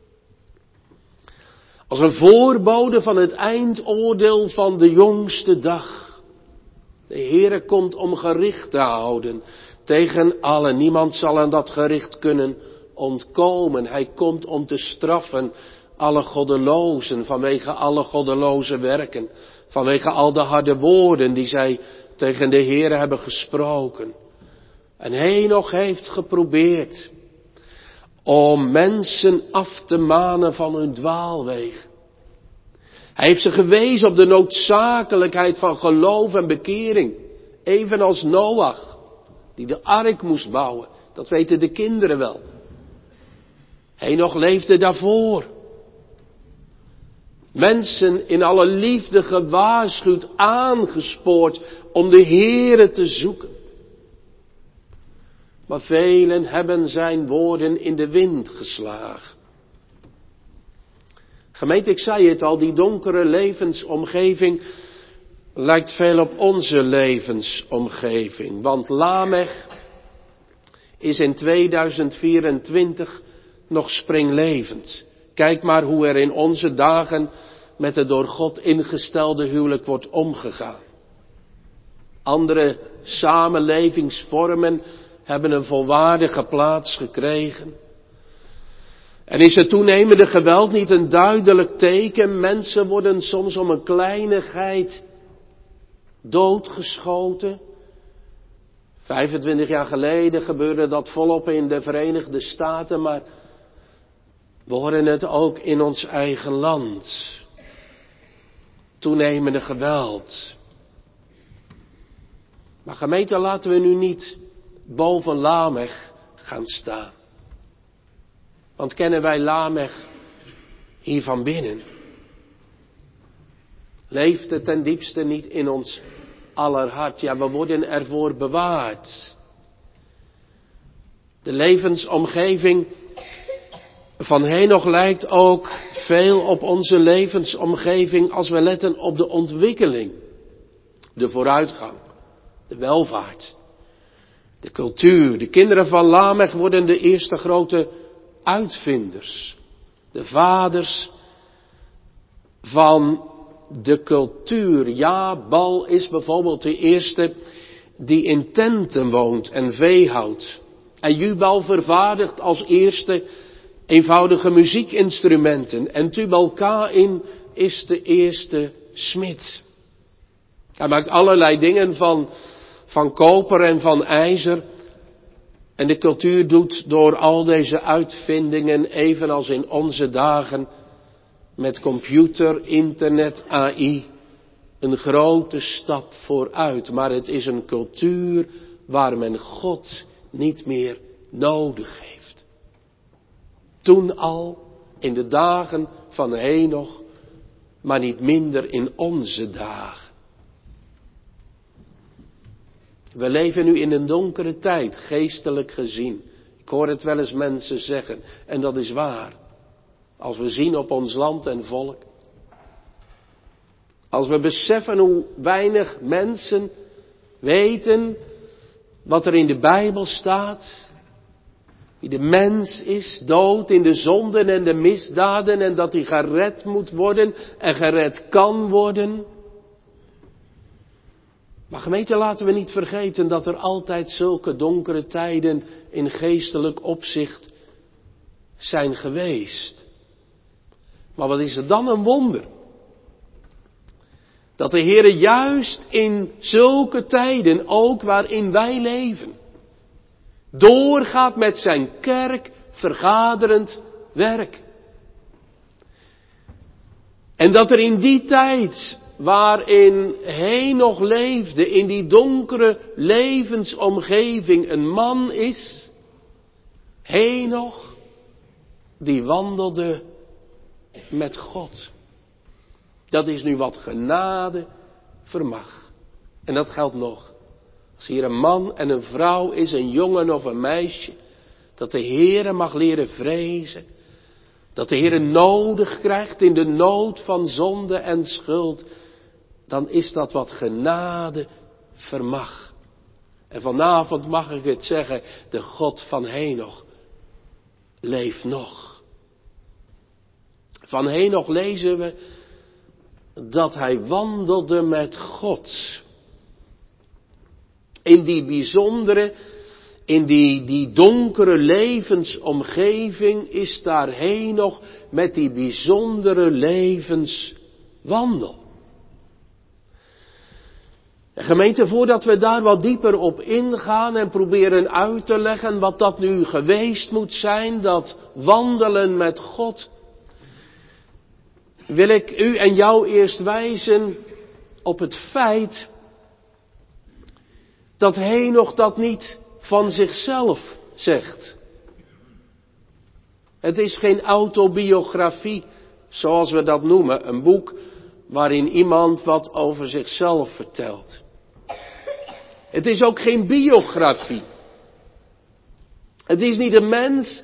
Als een voorbode van het eindoordeel van de jongste dag. De Heere komt om gericht te houden tegen allen. Niemand zal aan dat gericht kunnen ontkomen. Hij komt om te straffen alle goddelozen vanwege alle goddeloze werken. Vanwege al de harde woorden die zij tegen de Heere hebben gesproken. En Henoch heeft geprobeerd om mensen af te manen van hun dwaalwegen. Hij heeft ze gewezen op de noodzakelijkheid van geloof en bekering. Evenals Noach, die de ark moest bouwen. Dat weten de kinderen wel. Henoch leefde daarvoor. Mensen in alle liefde gewaarschuwd, aangespoord om de Heere te zoeken. Maar velen hebben zijn woorden in de wind geslagen. Gemeente, ik zei het al, die donkere levensomgeving lijkt veel op onze levensomgeving. Want Lamech is in 2024 nog springlevend. Kijk maar hoe er in onze dagen met het door God ingestelde huwelijk wordt omgegaan. Andere samenlevingsvormen hebben een volwaardige plaats gekregen. En is het toenemende geweld niet een duidelijk teken? Mensen worden soms om een kleinigheid doodgeschoten. 25 jaar geleden gebeurde dat volop in de Verenigde Staten, maar we horen het ook in ons eigen land. Toenemende geweld. Maar gemeente, laten we nu niet boven Lamech gaan staan. Want kennen wij Lamech hier van binnen? Leeft het ten diepste niet in ons aller hart? Ja, we worden ervoor bewaard. De levensomgeving van Henoch lijkt ook veel op onze levensomgeving als we letten op de ontwikkeling, de vooruitgang, de welvaart, de cultuur. De kinderen van Lamech worden de eerste grote uitvinders, de vaders van de cultuur. Jabal is bijvoorbeeld de eerste die in tenten woont en vee houdt. En Jubal vervaardigt als eerste eenvoudige muziekinstrumenten. En Tubal-Caïn is de eerste smid. Hij maakt allerlei dingen van koper en van ijzer. En de cultuur doet door al deze uitvindingen, evenals in onze dagen, met computer, internet, AI, een grote stap vooruit. Maar het is een cultuur waar men God niet meer nodig heeft. Toen al, in de dagen van Henoch, maar niet minder in onze dagen. We leven nu in een donkere tijd, geestelijk gezien. Ik hoor het wel eens mensen zeggen, en dat is waar. Als we zien op ons land en volk. Als we beseffen hoe weinig mensen weten wat er in de Bijbel staat. Wie de mens is, dood in de zonden en de misdaden en dat hij gered moet worden en gered kan worden. Maar gemeente, laten we niet vergeten dat er altijd zulke donkere tijden in geestelijk opzicht zijn geweest. Maar wat is er dan een wonder? Dat de Heere juist in zulke tijden, ook waarin wij leven, doorgaat met zijn kerk vergaderend werk. En dat er in die tijd waarin Henoch leefde, in die donkere levensomgeving, een man is, Henoch, die wandelde met God. Dat is nu wat genade vermag. En dat geldt nog. Als hier een man en een vrouw is, een jongen of een meisje, dat de Heere mag leren vrezen. Dat de Heere nodig krijgt in de nood van zonde en schuld. Dan is dat wat genade vermag. En vanavond mag ik het zeggen, de God van Henoch leeft nog. Van Henoch lezen we dat hij wandelde met God. In die bijzondere, in die donkere levensomgeving is daar Henoch met die bijzondere levenswandel. Gemeente, voordat we daar wat dieper op ingaan en proberen uit te leggen wat dat nu geweest moet zijn, dat wandelen met God, wil ik u en jou eerst wijzen op het feit dat Henoch dat niet van zichzelf zegt. Het is geen autobiografie, zoals we dat noemen, een boek waarin iemand wat over zichzelf vertelt. Het is ook geen biografie. Het is niet een mens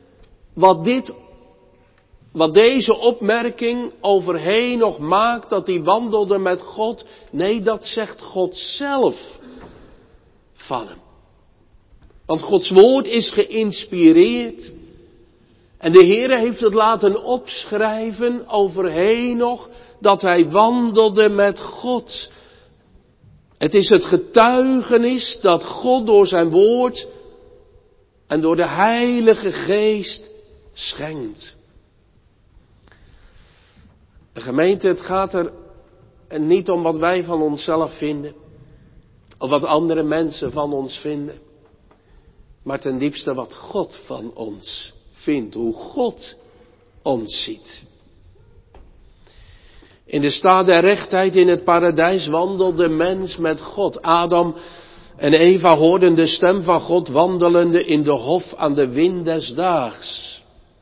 wat deze opmerking over Henoch maakt, dat hij wandelde met God. Nee, dat zegt God zelf van hem. Want Gods woord is geïnspireerd. En de Heere heeft het laten opschrijven over Henoch, dat hij wandelde met God. Het is het getuigenis dat God door zijn woord en door de Heilige Geest schenkt. Gemeente, het gaat er niet om wat wij van onszelf vinden, of wat andere mensen van ons vinden, maar ten diepste wat God van ons vindt, hoe God ons ziet. In de staat der rechtheid in het paradijs wandelde de mens met God. Adam en Eva hoorden de stem van God wandelende in de hof aan de wind des daags.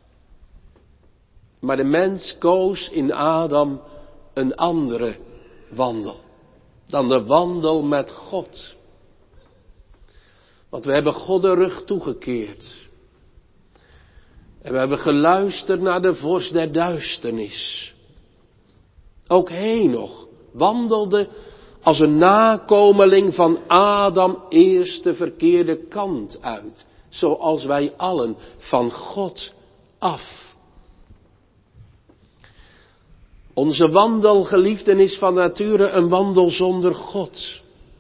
Maar de mens koos in Adam een andere wandel dan de wandel met God. Want we hebben God de rug toegekeerd. En we hebben geluisterd naar de vorst der duisternis. Ook Henoch wandelde als een nakomeling van Adam eerst de verkeerde kant uit. Zoals wij allen van God af. Onze wandel, geliefden, is van nature een wandel zonder God.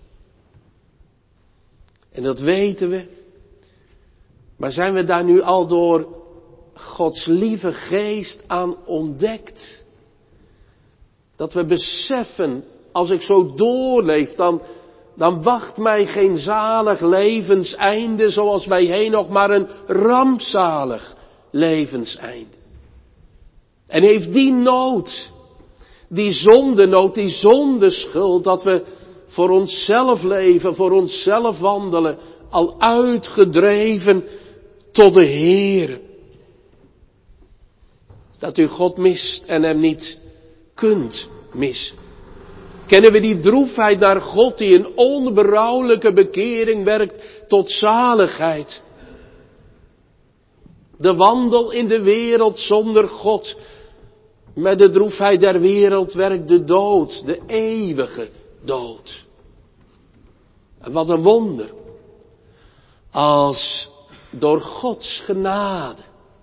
En dat weten we. Maar zijn we daar nu al door Gods lieve geest aan ontdekt? Dat we beseffen, als ik zo doorleef, dan wacht mij geen zalig levenseinde zoals bij Henoch, maar een rampzalig levenseinde. En heeft die nood, die zondenood, die zondeschuld, dat we voor onszelf leven, voor onszelf wandelen, al uitgedreven tot de Heere. Dat u God mist en hem niet kunt missen. Kennen we die droefheid naar God die een onberouwelijke bekering werkt tot zaligheid. De wandel in de wereld zonder God. Met de droefheid der wereld werkt de dood, de eeuwige dood. En wat een wonder. Als door Gods genade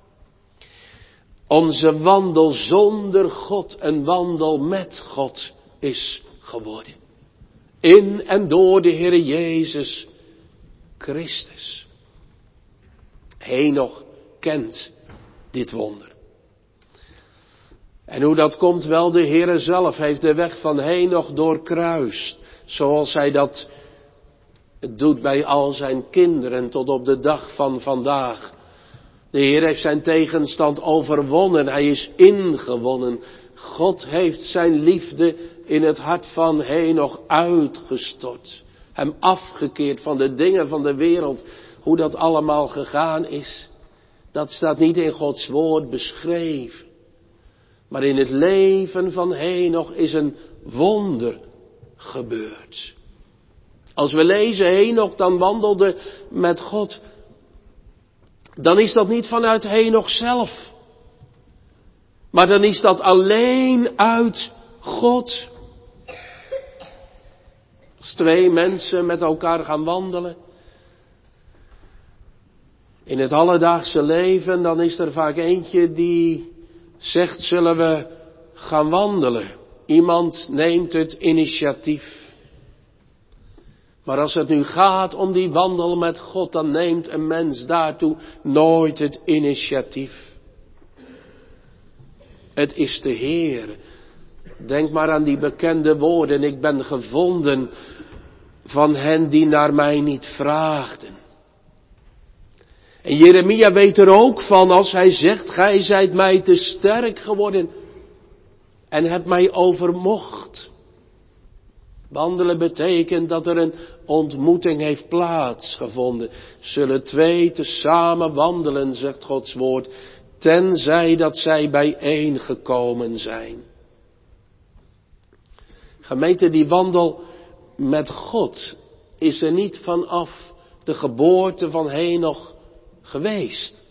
onze wandel zonder God een wandel met God is geworden. In en door de Heere Jezus Christus. Henoch kent dit wonder. En hoe dat komt, wel, de Heere zelf heeft de weg van Henoch doorkruist. Zoals hij dat doet bij al zijn kinderen tot op de dag van vandaag. De Heer heeft zijn tegenstand overwonnen. Hij is ingewonnen. God heeft zijn liefde in het hart van Henoch uitgestort. Hem afgekeerd van de dingen van de wereld. Hoe dat allemaal gegaan is, dat staat niet in Gods woord beschreven. Maar in het leven van Henoch is een wonder gebeurd. Als we lezen Henoch dan wandelde met God, dan is dat niet vanuit Henoch zelf. Maar dan is dat alleen uit God. Als twee mensen met elkaar gaan wandelen in het alledaagse leven, dan is er vaak eentje die zegt, zullen we gaan wandelen. Iemand neemt het initiatief. Maar als het nu gaat om die wandel met God, dan neemt een mens daartoe nooit het initiatief. Het is de Heer. Denk maar aan die bekende woorden, ik ben gevonden van hen die naar mij niet vraagden. En Jeremia weet er ook van als hij zegt, gij zijt mij te sterk geworden en hebt mij overmocht. Wandelen betekent dat er een ontmoeting heeft plaatsgevonden. Zullen twee tezamen wandelen, zegt Gods woord, tenzij dat zij bijeengekomen zijn. Gemeente, die wandel met God is er niet vanaf de geboorte van Henoch geweest.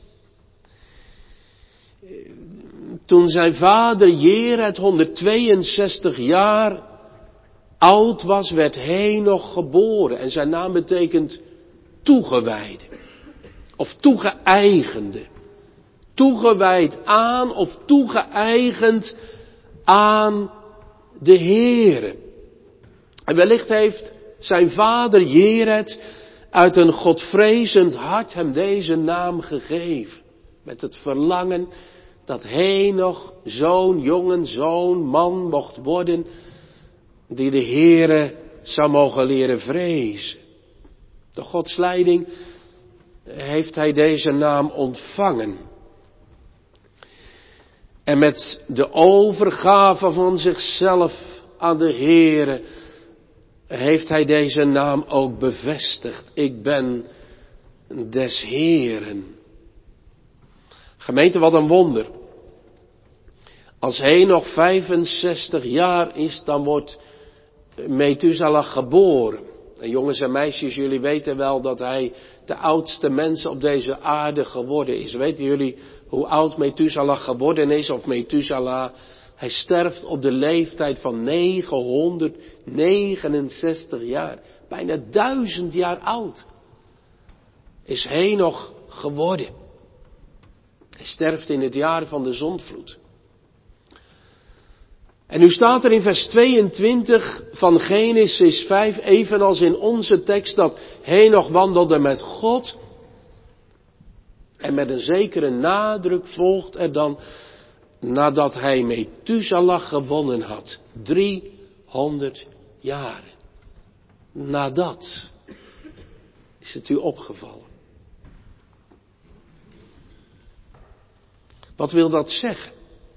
Toen zijn vader Jered 162 jaar oud was, werd Henoch geboren. En zijn naam betekent toegewijde. Of toegeëigende. Toegewijd aan of toegeëigend aan de Heere. En wellicht heeft zijn vader Jered uit een godvrezend hart hem deze naam gegeven. Met het verlangen dat Henoch zo'n jongen, zo'n man mocht worden die de Heere zou mogen leren vrezen. Door Gods leiding heeft hij deze naam ontvangen. En met de overgave van zichzelf aan de Heere heeft hij deze naam ook bevestigd. Ik ben des Heeren. Gemeente, wat een wonder. Als Henoch 65 jaar is, dan wordt Methuselah geboren. En jongens en meisjes, jullie weten wel dat hij de oudste mens op deze aarde geworden is. Weten jullie hoe oud Methuselah geworden is? Of Methuselah, hij sterft op de leeftijd van 969 jaar. Bijna 1000 jaar oud is Henoch geworden. Hij sterft in het jaar van de zondvloed. En nu staat er in vers 22 van Genesis 5, evenals in onze tekst, dat Henoch wandelde met God. En met een zekere nadruk volgt er dan, nadat hij Methuselah gewonnen had, 300 jaren. Nadat is het u opgevallen. Wat wil dat zeggen?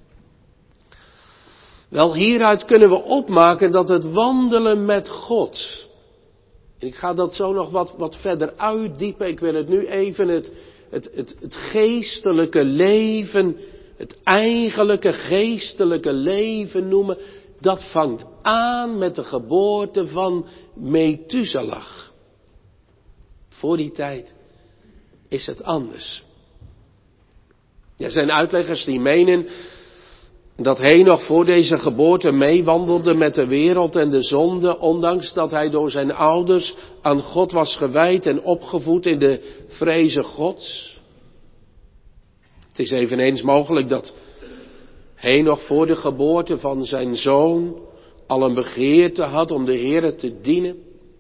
Wel, hieruit kunnen we opmaken dat het wandelen met God, en ik ga dat zo nog wat verder uitdiepen, ik wil het nu even het geestelijke leven, het eigenlijke geestelijke leven noemen, dat vangt aan met de geboorte van Methuselah. Voor die tijd is het anders. Er zijn uitleggers die menen dat Henoch voor deze geboorte meewandelde met de wereld en de zonde, ondanks dat hij door zijn ouders aan God was gewijd en opgevoed in de vreze Gods. Het is eveneens mogelijk dat Henoch voor de geboorte van zijn zoon al een begeerte had om de Heere te dienen.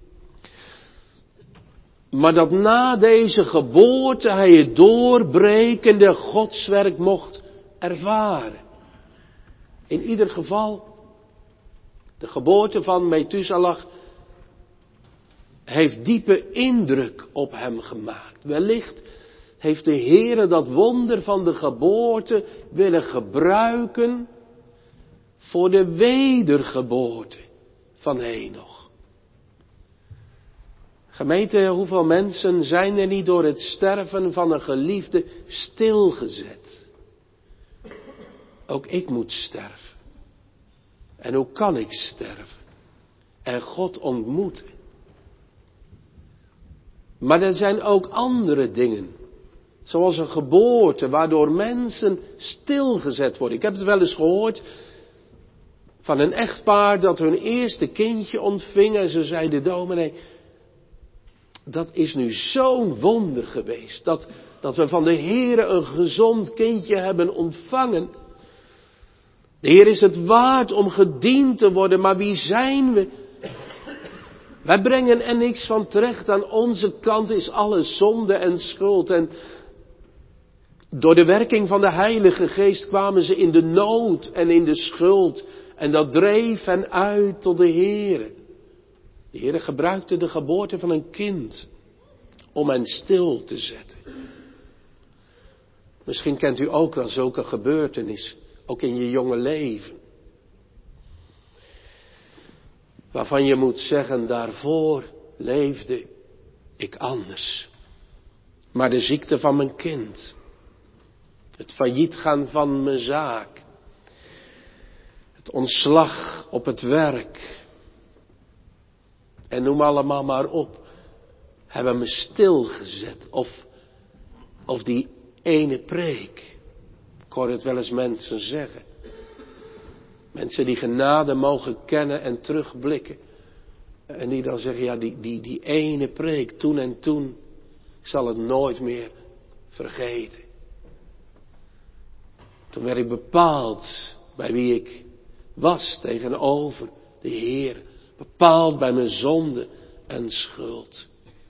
Maar dat na deze geboorte hij het doorbrekende godswerk mocht ervaren. In ieder geval, de geboorte van Methuselah heeft diepe indruk op hem gemaakt. Wellicht heeft de Heere dat wonder van de geboorte willen gebruiken voor de wedergeboorte van Henoch. Gemeente, hoeveel mensen zijn er niet door het sterven van een geliefde stilgezet? Ook ik moet sterven. En hoe kan ik sterven? En God ontmoeten. Maar er zijn ook andere dingen. Zoals een geboorte waardoor mensen stilgezet worden. Ik heb het wel eens gehoord van een echtpaar dat hun eerste kindje ontving. En ze zeiden, dominee, dat is nu zo'n wonder geweest. Dat we van de Heere een gezond kindje hebben ontvangen. De Heer is het waard om gediend te worden, maar wie zijn we? Wij brengen er niks van terecht. Aan onze kant is alles zonde en schuld. En door de werking van de Heilige Geest kwamen ze in de nood en in de schuld. En dat dreef hen uit tot de Heere. De Heere gebruikte de geboorte van een kind om hen stil te zetten. Misschien kent u ook wel zulke gebeurtenis, ook in je jonge leven. Waarvan je moet zeggen, daarvoor leefde ik anders. Maar de ziekte van mijn kind, het failliet gaan van mijn zaak, het ontslag op het werk, en noem allemaal maar op, hebben me stilgezet. Of die ene preek. Ik hoor het wel eens mensen zeggen. Mensen die genade mogen kennen en terugblikken. En die dan zeggen, ja, die ene preek, toen en toen, ik zal het nooit meer vergeten. Toen werd ik bepaald bij wie ik was tegenover de Heer. Bepaald bij mijn zonde en schuld.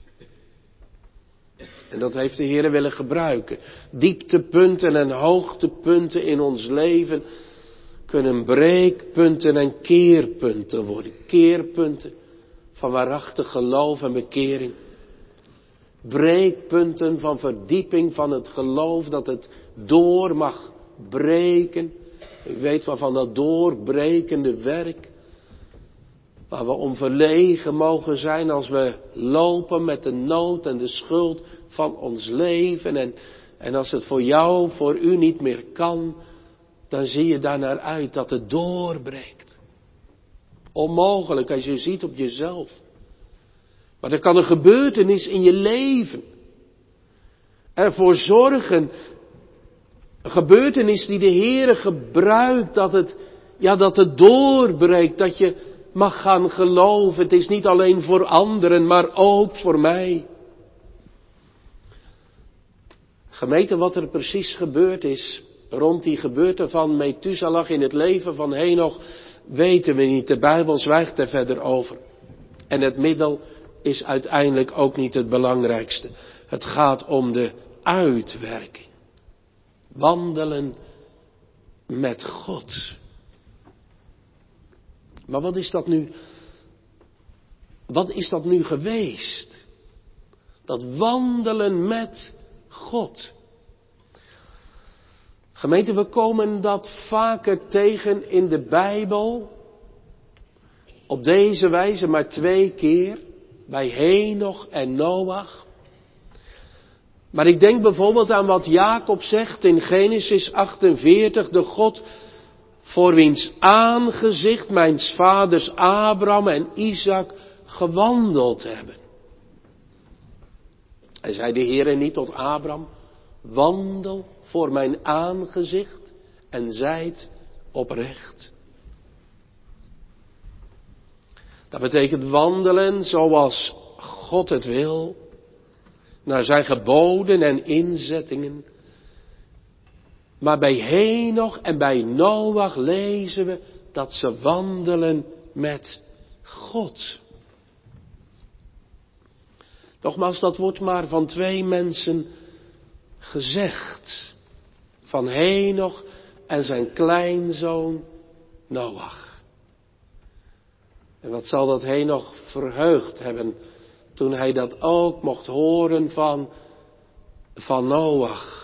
En dat heeft de Heer willen gebruiken. Dieptepunten en hoogtepunten in ons leven kunnen breekpunten en keerpunten worden. Keerpunten van waarachtig geloof en bekering. Breekpunten van verdieping van het geloof dat het door mag breken. U weet wel van dat doorbrekende werk. Waar we om verlegen mogen zijn als we lopen met de nood en de schuld van ons leven. En als het voor jou, voor u niet meer kan, dan zie je daarnaar uit dat het doorbreekt. Onmogelijk als je ziet op jezelf. Maar er kan een gebeurtenis in je leven ervoor zorgen. Een gebeurtenis die de Heere gebruikt, dat het doorbreekt, dat je mag gaan geloven. Het is niet alleen voor anderen, maar ook voor mij. Gemeente, wat er precies gebeurd is rond die gebeurte van Methuselah in het leven van Henoch, weten we niet. De Bijbel zwijgt er verder over. En het middel is uiteindelijk ook niet het belangrijkste. Het gaat om de uitwerking. Wandelen met God. Maar wat is dat nu? Wat is dat nu geweest? Dat wandelen met God. Gemeente, we komen dat vaker tegen in de Bijbel. Op deze wijze maar 2 keer. Bij Henoch en Noach. Maar ik denk bijvoorbeeld aan wat Jacob zegt in Genesis 48. De God voor wiens aangezicht mijn vaders Abraham en Isaac gewandeld hebben. En zei de Heere niet tot Abraham, Wandel voor mijn aangezicht en zijt oprecht. Dat betekent wandelen zoals God het wil, naar zijn geboden en inzettingen. Maar bij Henoch en bij Noach lezen we dat ze wandelen met God. Nogmaals, dat wordt maar van 2 mensen gezegd. Van Henoch en zijn kleinzoon Noach. En wat zal dat Henoch verheugd hebben toen hij dat ook mocht horen van Noach.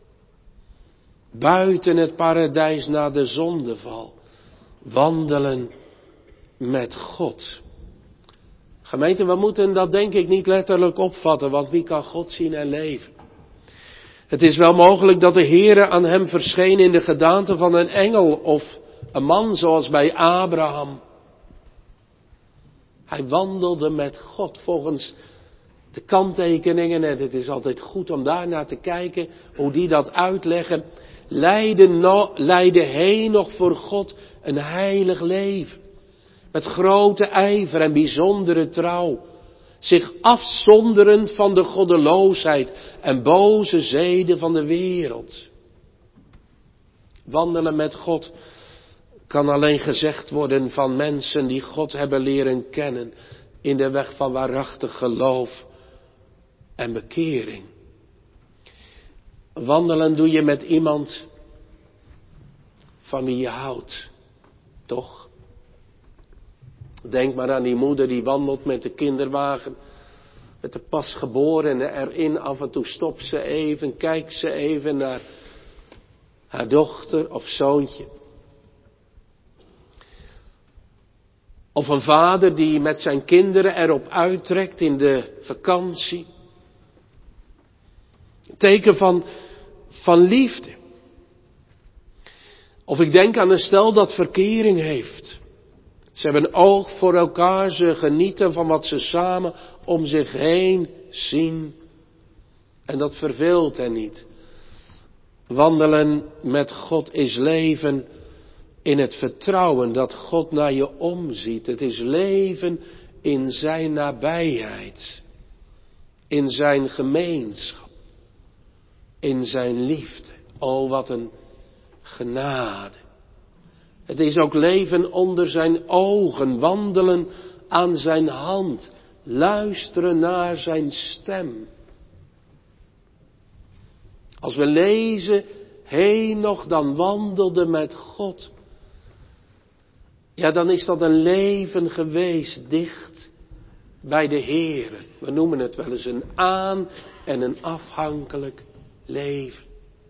Buiten het paradijs na de zondeval. Wandelen met God. Gemeente, we moeten dat denk ik niet letterlijk opvatten, want wie kan God zien en leven? Het is wel mogelijk dat de Heere aan hem verscheen in de gedaante van een engel of een man zoals bij Abraham. Hij wandelde met God volgens de kanttekeningen en het is altijd goed om daarnaar te kijken hoe die dat uitleggen. Leidde Henoch voor God een heilig leven. Met grote ijver en bijzondere trouw. Zich afzonderend van de goddeloosheid en boze zeden van de wereld. Wandelen met God kan alleen gezegd worden van mensen die God hebben leren kennen in de weg van waarachtig geloof en bekering. Wandelen doe je met iemand van wie je houdt, toch? Denk maar aan die moeder die wandelt met de kinderwagen, met de pasgeborene erin. Af en toe stopt ze even, kijkt ze even naar haar dochter of zoontje. Of een vader die met zijn kinderen erop uittrekt in de vakantie. Een teken van liefde. Of ik denk aan een stel dat verkering heeft. Ze hebben oog voor elkaar, ze genieten van wat ze samen om zich heen zien. En dat verveelt hen niet. Wandelen met God is leven in het vertrouwen dat God naar je omziet. Het is leven in zijn nabijheid. In zijn gemeenschap. In zijn liefde. O, wat een genade. Het is ook leven onder zijn ogen, wandelen aan zijn hand, luisteren naar zijn stem. Als we lezen, Henoch dan wandelde met God. Ja, dan is dat een leven geweest dicht bij de Heere. We noemen het wel eens een aan- en een afhankelijk leven.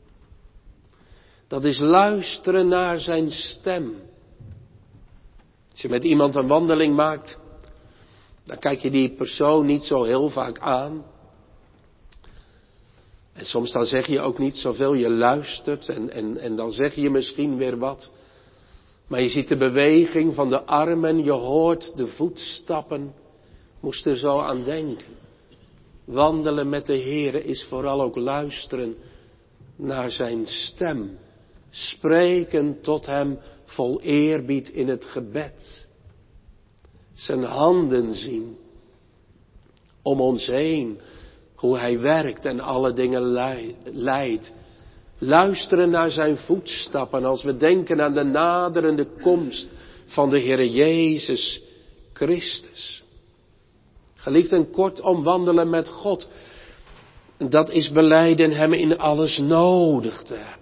Dat is luisteren naar zijn stem. Als je met iemand een wandeling maakt, dan kijk je die persoon niet zo heel vaak aan. En soms dan zeg je ook niet zoveel, je luistert en dan zeg je misschien weer wat. Maar je ziet de beweging van de armen, je hoort de voetstappen. Moest er zo aan denken. Wandelen met de Heere is vooral ook luisteren naar zijn stem. Spreken tot hem vol eerbied in het gebed. Zijn handen zien. Om ons heen. Hoe hij werkt en alle dingen leidt. Luisteren naar zijn voetstappen als we denken aan de naderende komst van de Heere Jezus Christus. Geliefden, kortom wandelen met God. Dat is belijden hem in alles nodig te hebben.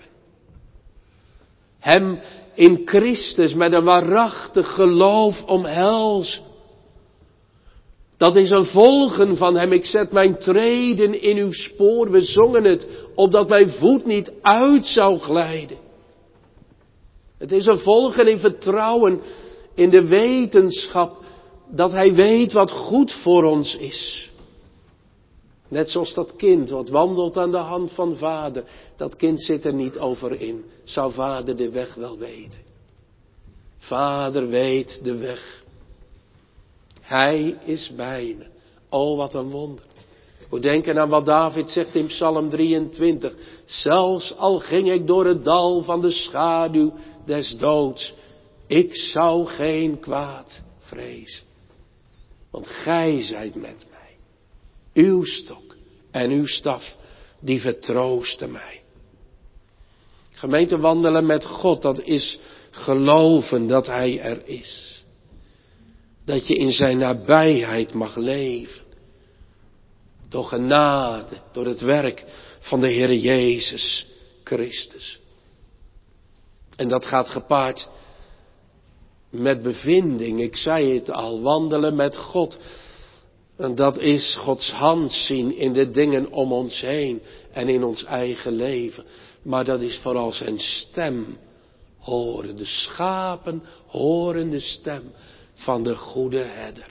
Hem in Christus met een waarachtig geloof omhelzen. Dat is een volgen van hem. Ik zet mijn treden in uw spoor. We zongen het, opdat mijn voet niet uit zou glijden. Het is een volgen in vertrouwen, in de wetenschap dat hij weet wat goed voor ons is. Net zoals dat kind wat wandelt aan de hand van vader. Dat kind zit er niet over in. Zou vader de weg wel weten? Vader weet de weg. Hij is bij me. Oh, wat een wonder. Ik moet denken aan wat David zegt in Psalm 23. Zelfs al ging ik door het dal van de schaduw des doods, ik zou geen kwaad vrezen. Want gij zijt met mij. Uw stok en uw staf, die vertroosten mij. Gemeente, wandelen met God, dat is geloven dat Hij er is. Dat je in zijn nabijheid mag leven. Door genade, door het werk van de Heer Jezus Christus. En dat gaat gepaard met bevinding. Ik zei het al, wandelen met God. En dat is Gods hand zien in de dingen om ons heen en in ons eigen leven. Maar dat is vooral zijn stem horen. De schapen horen de stem van de goede herder.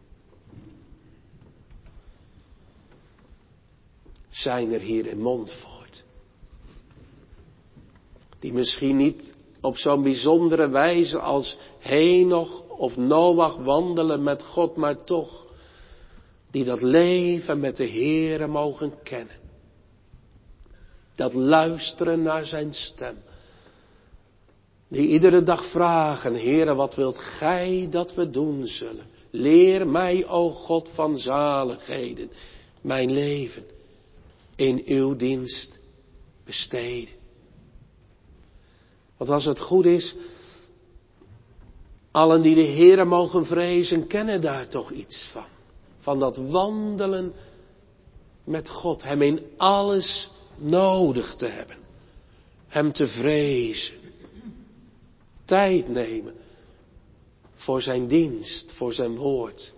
Zijn er hier in Montfort, die misschien niet op zo'n bijzondere wijze als Henoch of Noach wandelen met God, maar toch die dat leven met de Heere mogen kennen. Dat luisteren naar zijn stem. Die iedere dag vragen, Heere, wat wilt gij dat we doen zullen? Leer mij, o God van zaligheden, mijn leven in uw dienst besteden. Want als het goed is, allen die de Heere mogen vrezen, kennen daar toch iets van. Van dat wandelen met God. Hem in alles nodig te hebben. Hem te vrezen. Tijd nemen voor zijn dienst, voor zijn woord.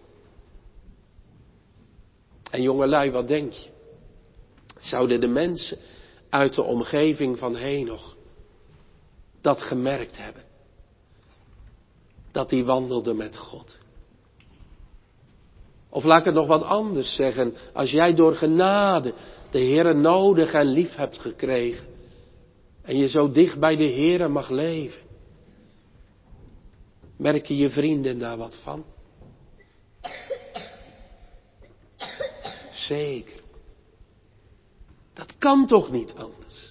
En jongelui, wat denk je? Zouden de mensen uit de omgeving van Henoch dat gemerkt hebben? Dat hij wandelde met God. Of laat ik het nog wat anders zeggen. Als jij door genade de Heere nodig en lief hebt gekregen. En je zo dicht bij de Heere mag leven. Merken je vrienden daar wat van? Zeker. Dat kan toch niet anders.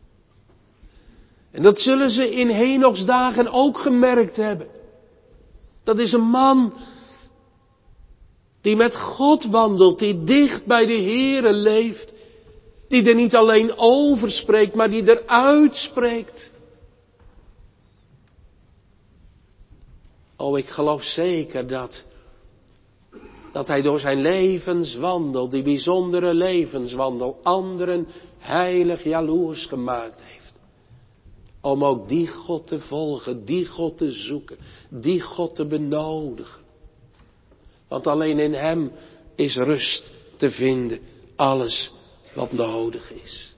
En dat zullen ze in Henochs dagen ook gemerkt hebben. Dat is een man die met God wandelt, die dicht bij de Heere leeft. Die er niet alleen over spreekt, maar die eruit spreekt. Oh, ik geloof zeker dat hij door zijn levenswandel, die bijzondere levenswandel, anderen heilig jaloers gemaakt heeft. Om ook die God te volgen, die God te zoeken, die God te benodigen. Want alleen in hem is rust te vinden, alles wat nodig is.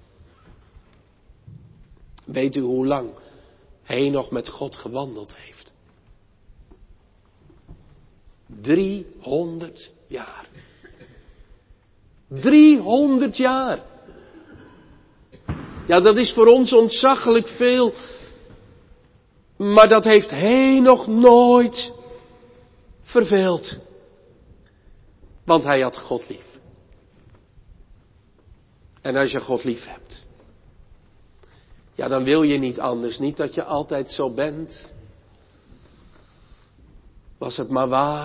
Weet u hoe lang Henoch met God gewandeld heeft? 300 jaar. 300 jaar. Ja, dat is voor ons ontzaglijk veel. Maar dat heeft Henoch nooit verveeld. Want hij had God lief. En als je God lief hebt, ja, dan wil je niet anders. Niet dat je altijd zo bent. Was het maar waar.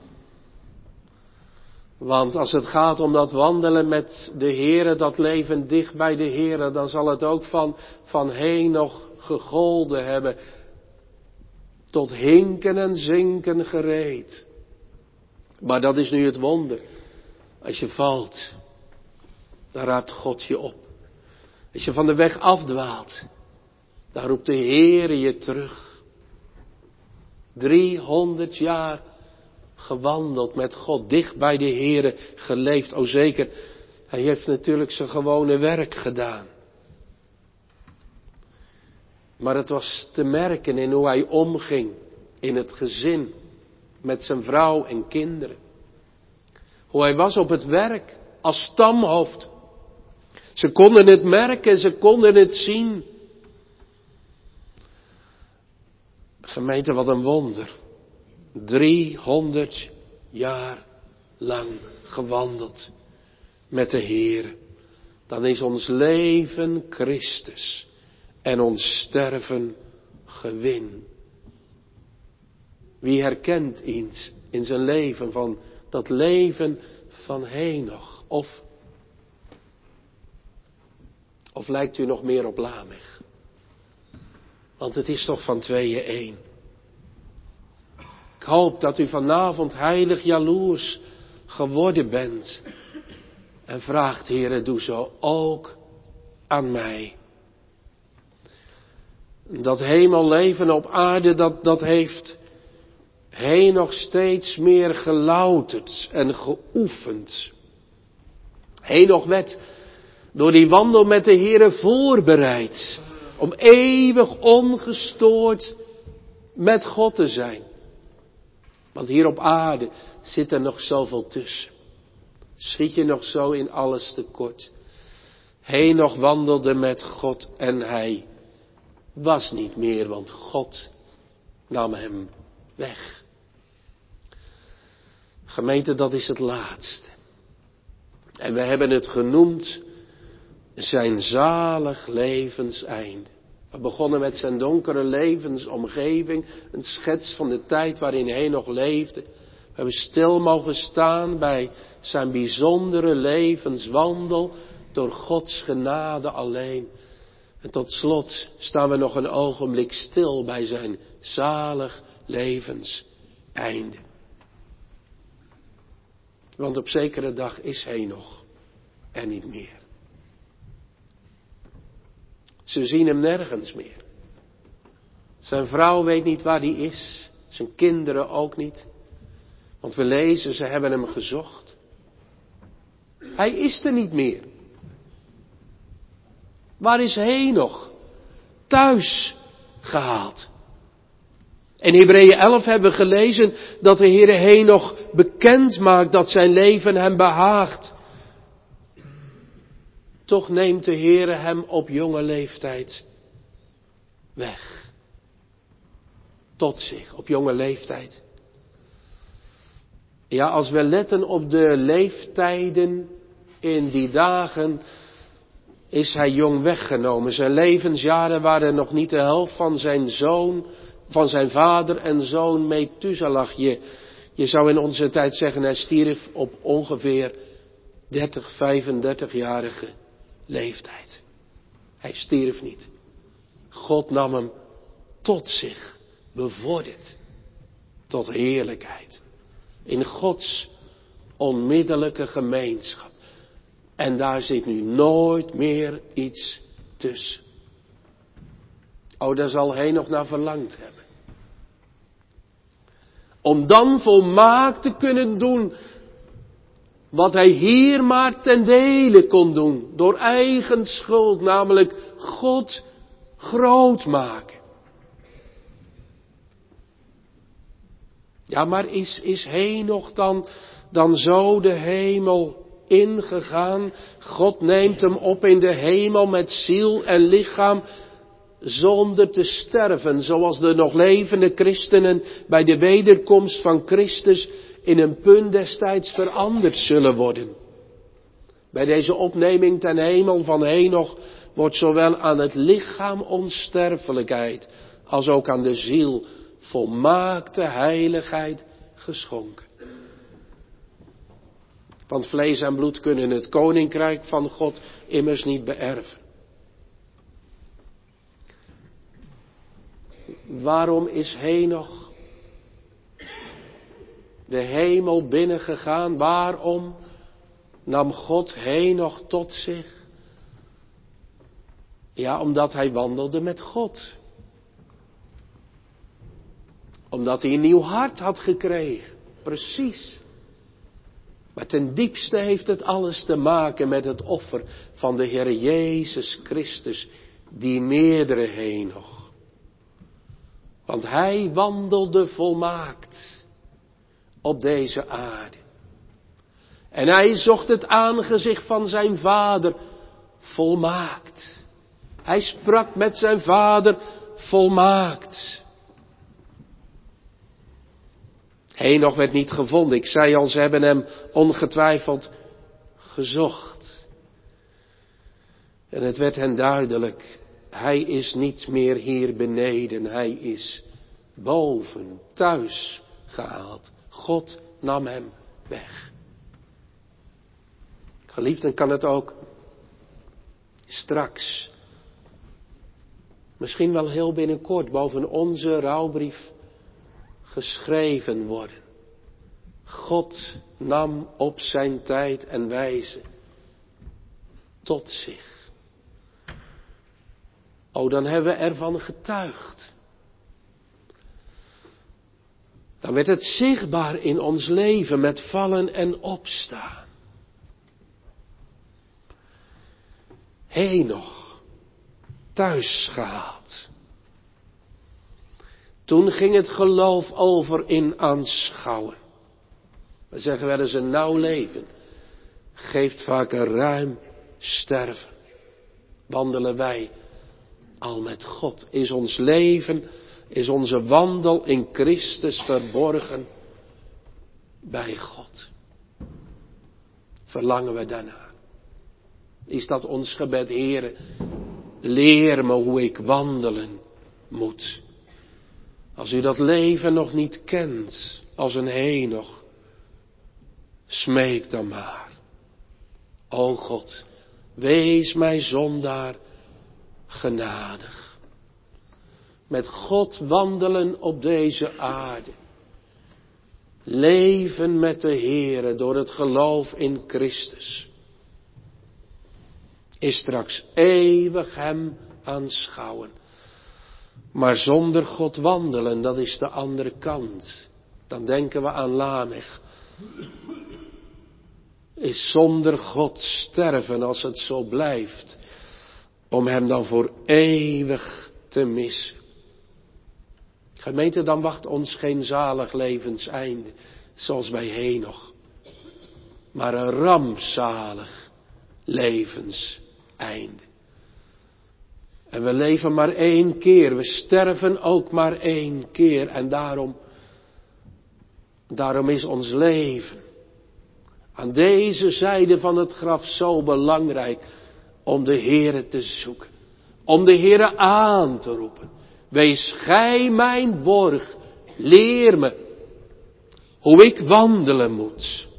Want als het gaat om dat wandelen met de Heere, dat leven dicht bij de Heere, dan zal het ook van Henoch gegolden hebben. Tot hinken en zinken gereed. Maar dat is nu het wonder. Als je valt, dan raapt God je op. Als je van de weg afdwaalt, dan roept de Heere je terug. 300 jaar gewandeld met God, dicht bij de Heere geleefd. O zeker, hij heeft natuurlijk zijn gewone werk gedaan. Maar het was te merken in hoe hij omging in het gezin, met zijn vrouw en kinderen. Hoe hij was op het werk als stamhoofd. Ze konden het merken, ze konden het zien. Gemeente, wat een wonder. 300 jaar lang gewandeld met de Heer, dan is ons leven Christus en ons sterven gewin. Wie herkent iets in zijn leven van dat leven van Henoch? Of lijkt u nog meer op Lamech? Want het is toch van tweeën één. Ik hoop dat u vanavond heilig jaloers geworden bent. En vraagt, Heere, doe zo ook aan mij. Dat hemelleven op aarde, dat heeft Henoch steeds meer gelouterd en geoefend. Henoch werd door die wandel met de Heere voorbereid om eeuwig ongestoord met God te zijn. Want hier op aarde zit er nog zoveel tussen. Schiet je nog zo in alles tekort. Henoch wandelde met God en hij was niet meer, want God nam hem weg. Gemeente, dat is het laatste. En we hebben het genoemd zijn zalig levenseinde. We begonnen met zijn donkere levensomgeving, een schets van de tijd waarin Henoch leefde. We hebben stil mogen staan bij zijn bijzondere levenswandel door Gods genade alleen. En tot slot staan we nog een ogenblik stil bij zijn zalig levenseinde. Want op zekere dag is Henoch er niet meer. Ze zien hem nergens meer. Zijn vrouw weet niet waar hij is. Zijn kinderen ook niet. Want we lezen, ze hebben hem gezocht. Hij is er niet meer. Waar is Henoch? Thuis gehaald. In Hebreeën 11 hebben we gelezen dat de Heere Henoch bekend maakt dat zijn leven hem behaagt. Toch neemt de Heere hem op jonge leeftijd weg. Tot zich, op jonge leeftijd. Ja, als we letten op de leeftijden in die dagen, is hij jong weggenomen. Zijn levensjaren waren nog niet de helft van zijn zoon, van zijn vader en zoon Methuselah. Je zou in onze tijd zeggen, hij stierf op ongeveer 35-jarige leeftijd. Hij stierf niet. God nam hem tot zich, bevorderd, tot heerlijkheid. In Gods onmiddellijke gemeenschap. En daar zit nu nooit meer iets tussen. Oh, daar zal Henoch naar verlangd hebben. Om dan volmaakt te kunnen doen wat hij hier maar ten dele kon doen. Door eigen schuld, namelijk God groot maken. Ja, maar is Henoch dan zo de hemel ingegaan? God neemt hem op in de hemel met ziel en lichaam zonder te sterven, zoals de nog levende christenen bij de wederkomst van Christus in een punt destijds veranderd zullen worden. Bij deze opneming ten hemel van Henoch wordt zowel aan het lichaam onsterfelijkheid als ook aan de ziel volmaakte heiligheid geschonken. Want vlees en bloed kunnen het koninkrijk van God immers niet beërven. Waarom is Henoch de hemel binnengegaan? Waarom nam God Henoch tot zich? Ja, omdat hij wandelde met God. Omdat hij een nieuw hart had gekregen. Precies. Maar ten diepste heeft het alles te maken met het offer van de Heer Jezus Christus, die meerdere Henoch. Want hij wandelde volmaakt op deze aarde. En hij zocht het aangezicht van zijn vader volmaakt. Hij sprak met zijn vader volmaakt. Henoch werd niet gevonden. Ik zei al, ze hebben hem ongetwijfeld gezocht. En het werd hen duidelijk, hij is niet meer hier beneden, hij is boven, thuis gehaald. God nam hem weg. Geliefden, kan het ook straks, misschien wel heel binnenkort, boven onze rouwbrief geschreven worden. God nam op zijn tijd en wijze tot zich. O, dan hebben we ervan getuigd. Dan werd het zichtbaar in ons leven met vallen en opstaan. Henoch, thuis gehaald. Toen ging het geloof over in aanschouwen. We zeggen wel eens een nauw leven geeft vaak een ruim sterven. Wandelen wij al met God? Is ons leven, is onze wandel in Christus verborgen bij God? Verlangen we daarna? Is dat ons gebed, Heere, leer me hoe ik wandelen moet. Als u dat leven nog niet kent, als een Henoch, smeek dan maar. O God, wees mij zondaar genadig. Met God wandelen op deze aarde. Leven met de Heere door het geloof in Christus. Is straks eeuwig hem aanschouwen. Maar zonder God wandelen, dat is de andere kant. Dan denken we aan Lamech. Is zonder God sterven als het zo blijft. Om hem dan voor eeuwig te missen. Gemeente, dan wacht ons geen zalig levenseinde. Zoals bij Henoch. Maar een rampzalig levenseinde. En we leven maar 1 keer. We sterven ook maar 1 keer. En daarom is ons leven aan deze zijde van het graf zo belangrijk. Om de Heere te zoeken. Om de Heere aan te roepen. Wees gij mijn borg. Leer me hoe ik wandelen moet.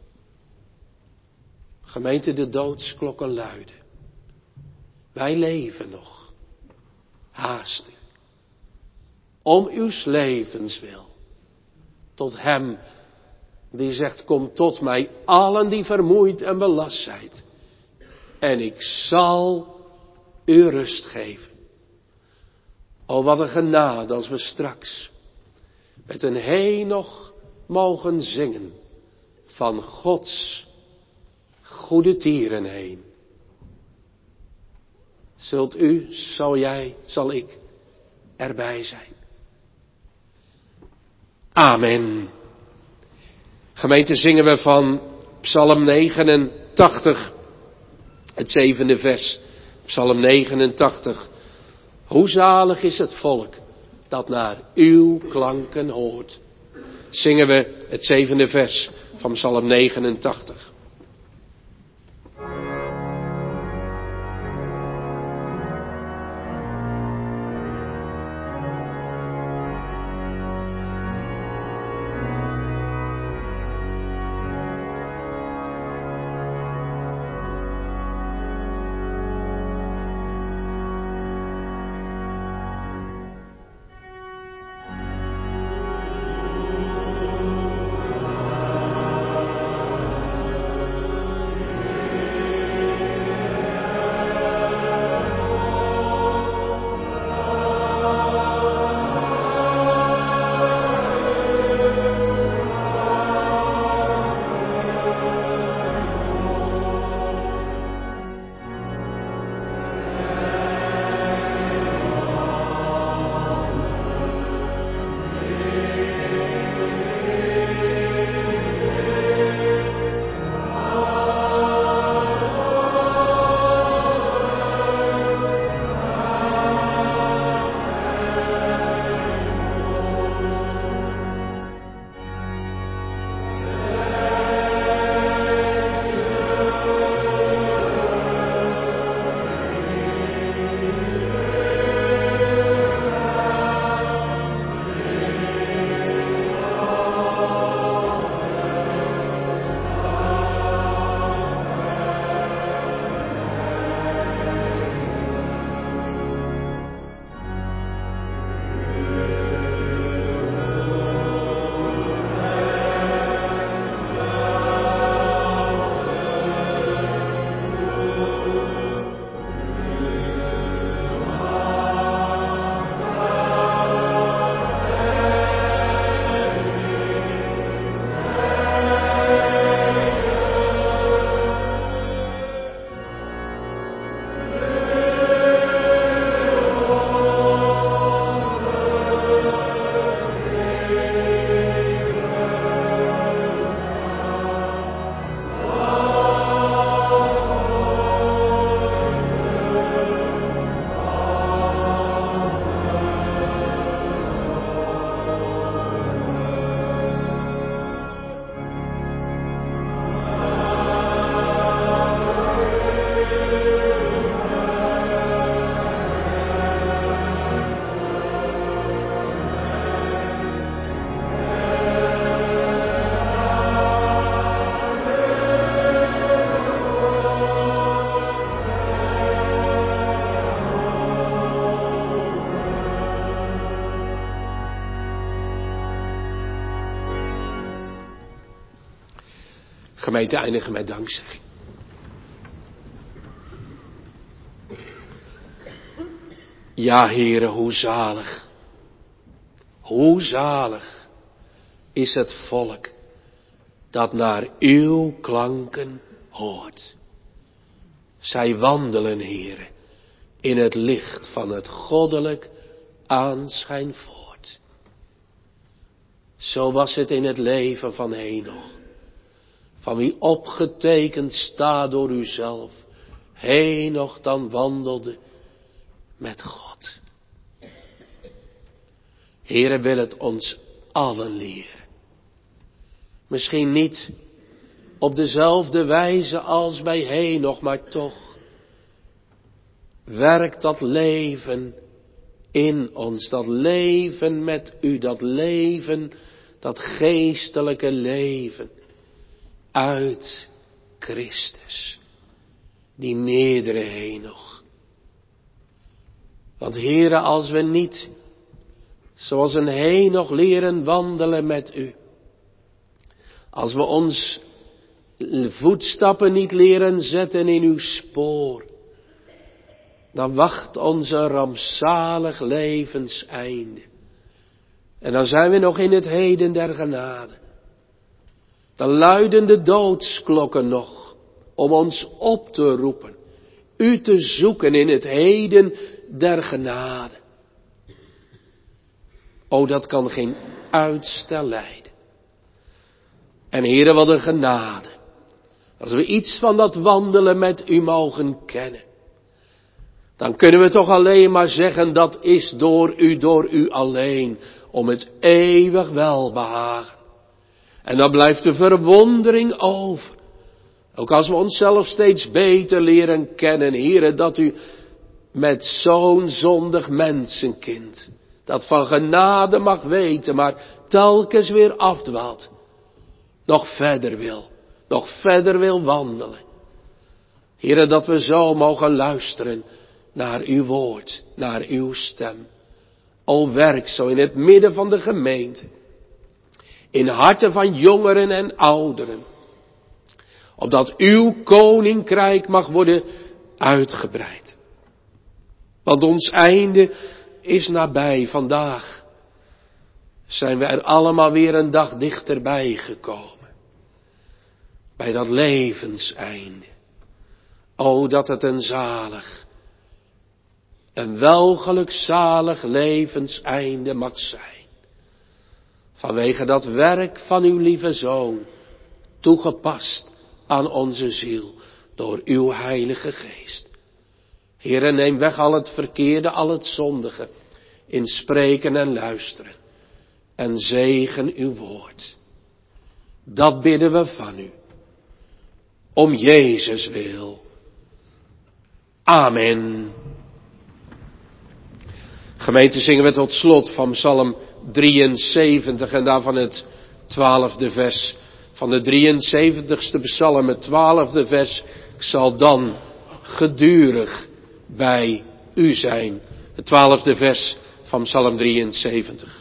Gemeente, de doodsklokken luiden. Wij leven nog. Haast u. Om uws levens wil. Tot hem die zegt, kom tot mij, allen die vermoeid en belast zijt. En ik zal u rust geven. O, wat een genade als we straks met een Henoch mogen zingen van Gods goede tieren heen. Zult u, zal jij, zal ik erbij zijn. Amen. Gemeente, zingen we van Psalm 89, het 7e vers. Psalm 89. Hoe zalig is het volk dat naar uw klanken hoort. Zingen we het 7e vers van Psalm 89. Gemeente, eindigen met dankzegging. Ja, Heere, hoe zalig is het volk dat naar uw klanken hoort. Zij wandelen, Heere, in het licht van het goddelijk aanschijn voort. Zo was het in het leven van Henoch, van wie opgetekend staat door uzelf. Henoch dan wandelde met God. Heere, wil het ons allen leren. Misschien niet op dezelfde wijze als bij Henoch, maar toch werkt dat leven in ons, dat leven met u, dat leven, dat geestelijke leven uit Christus, die meerdere Henoch. Want Heere, als we niet zoals een Henoch leren wandelen met u, als we ons voetstappen niet leren zetten in uw spoor, dan wacht ons een rampzalig levenseinde. En dan zijn we nog in het heden der genade. Dan luiden de doodsklokken nog om ons op te roepen, u te zoeken in het heden der genade. O, dat kan geen uitstel lijden. En Heere, wat een genade, als we iets van dat wandelen met u mogen kennen. Dan kunnen we toch alleen maar zeggen, dat is door u alleen, om het eeuwig welbehagen. En dan blijft de verwondering over. Ook als we onszelf steeds beter leren kennen, Heere, dat u met zo'n zondig mensenkind, dat van genade mag weten, maar telkens weer afdwaalt, nog verder wil wandelen. Heere, dat we zo mogen luisteren naar uw woord, naar uw stem. O, werk zo in het midden van de gemeente, in harten van jongeren en ouderen, opdat uw koninkrijk mag worden uitgebreid. Want ons einde is nabij. Vandaag zijn we er allemaal weer een dag dichterbij gekomen. Bij dat levenseinde. O, dat het een zalig, een welgelukzalig levenseinde mag zijn. Vanwege dat werk van uw lieve Zoon, toegepast aan onze ziel door uw Heilige Geest. Heere, neem weg al het verkeerde, al het zondige, in spreken en luisteren. En zegen uw woord. Dat bidden we van u. Om Jezus wil. Amen. Gemeente, zingen we tot slot van Psalm 73 en daarvan het 12e vers. Van de 73ste Psalm, het 12e vers. Ik zal dan gedurig bij u zijn. Het 12e vers van Psalm 73.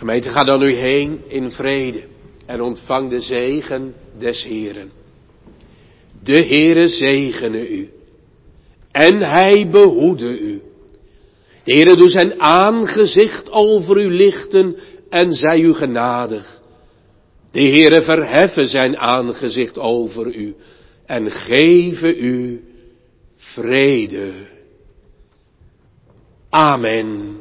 Gemeente, ga dan nu heen in vrede en ontvang de zegen des Heeren. De Heere zegene u en hij behoede u. De Heere doe zijn aangezicht over u lichten en zij u genadig. De Heere verheffen zijn aangezicht over u en geven u vrede. Amen.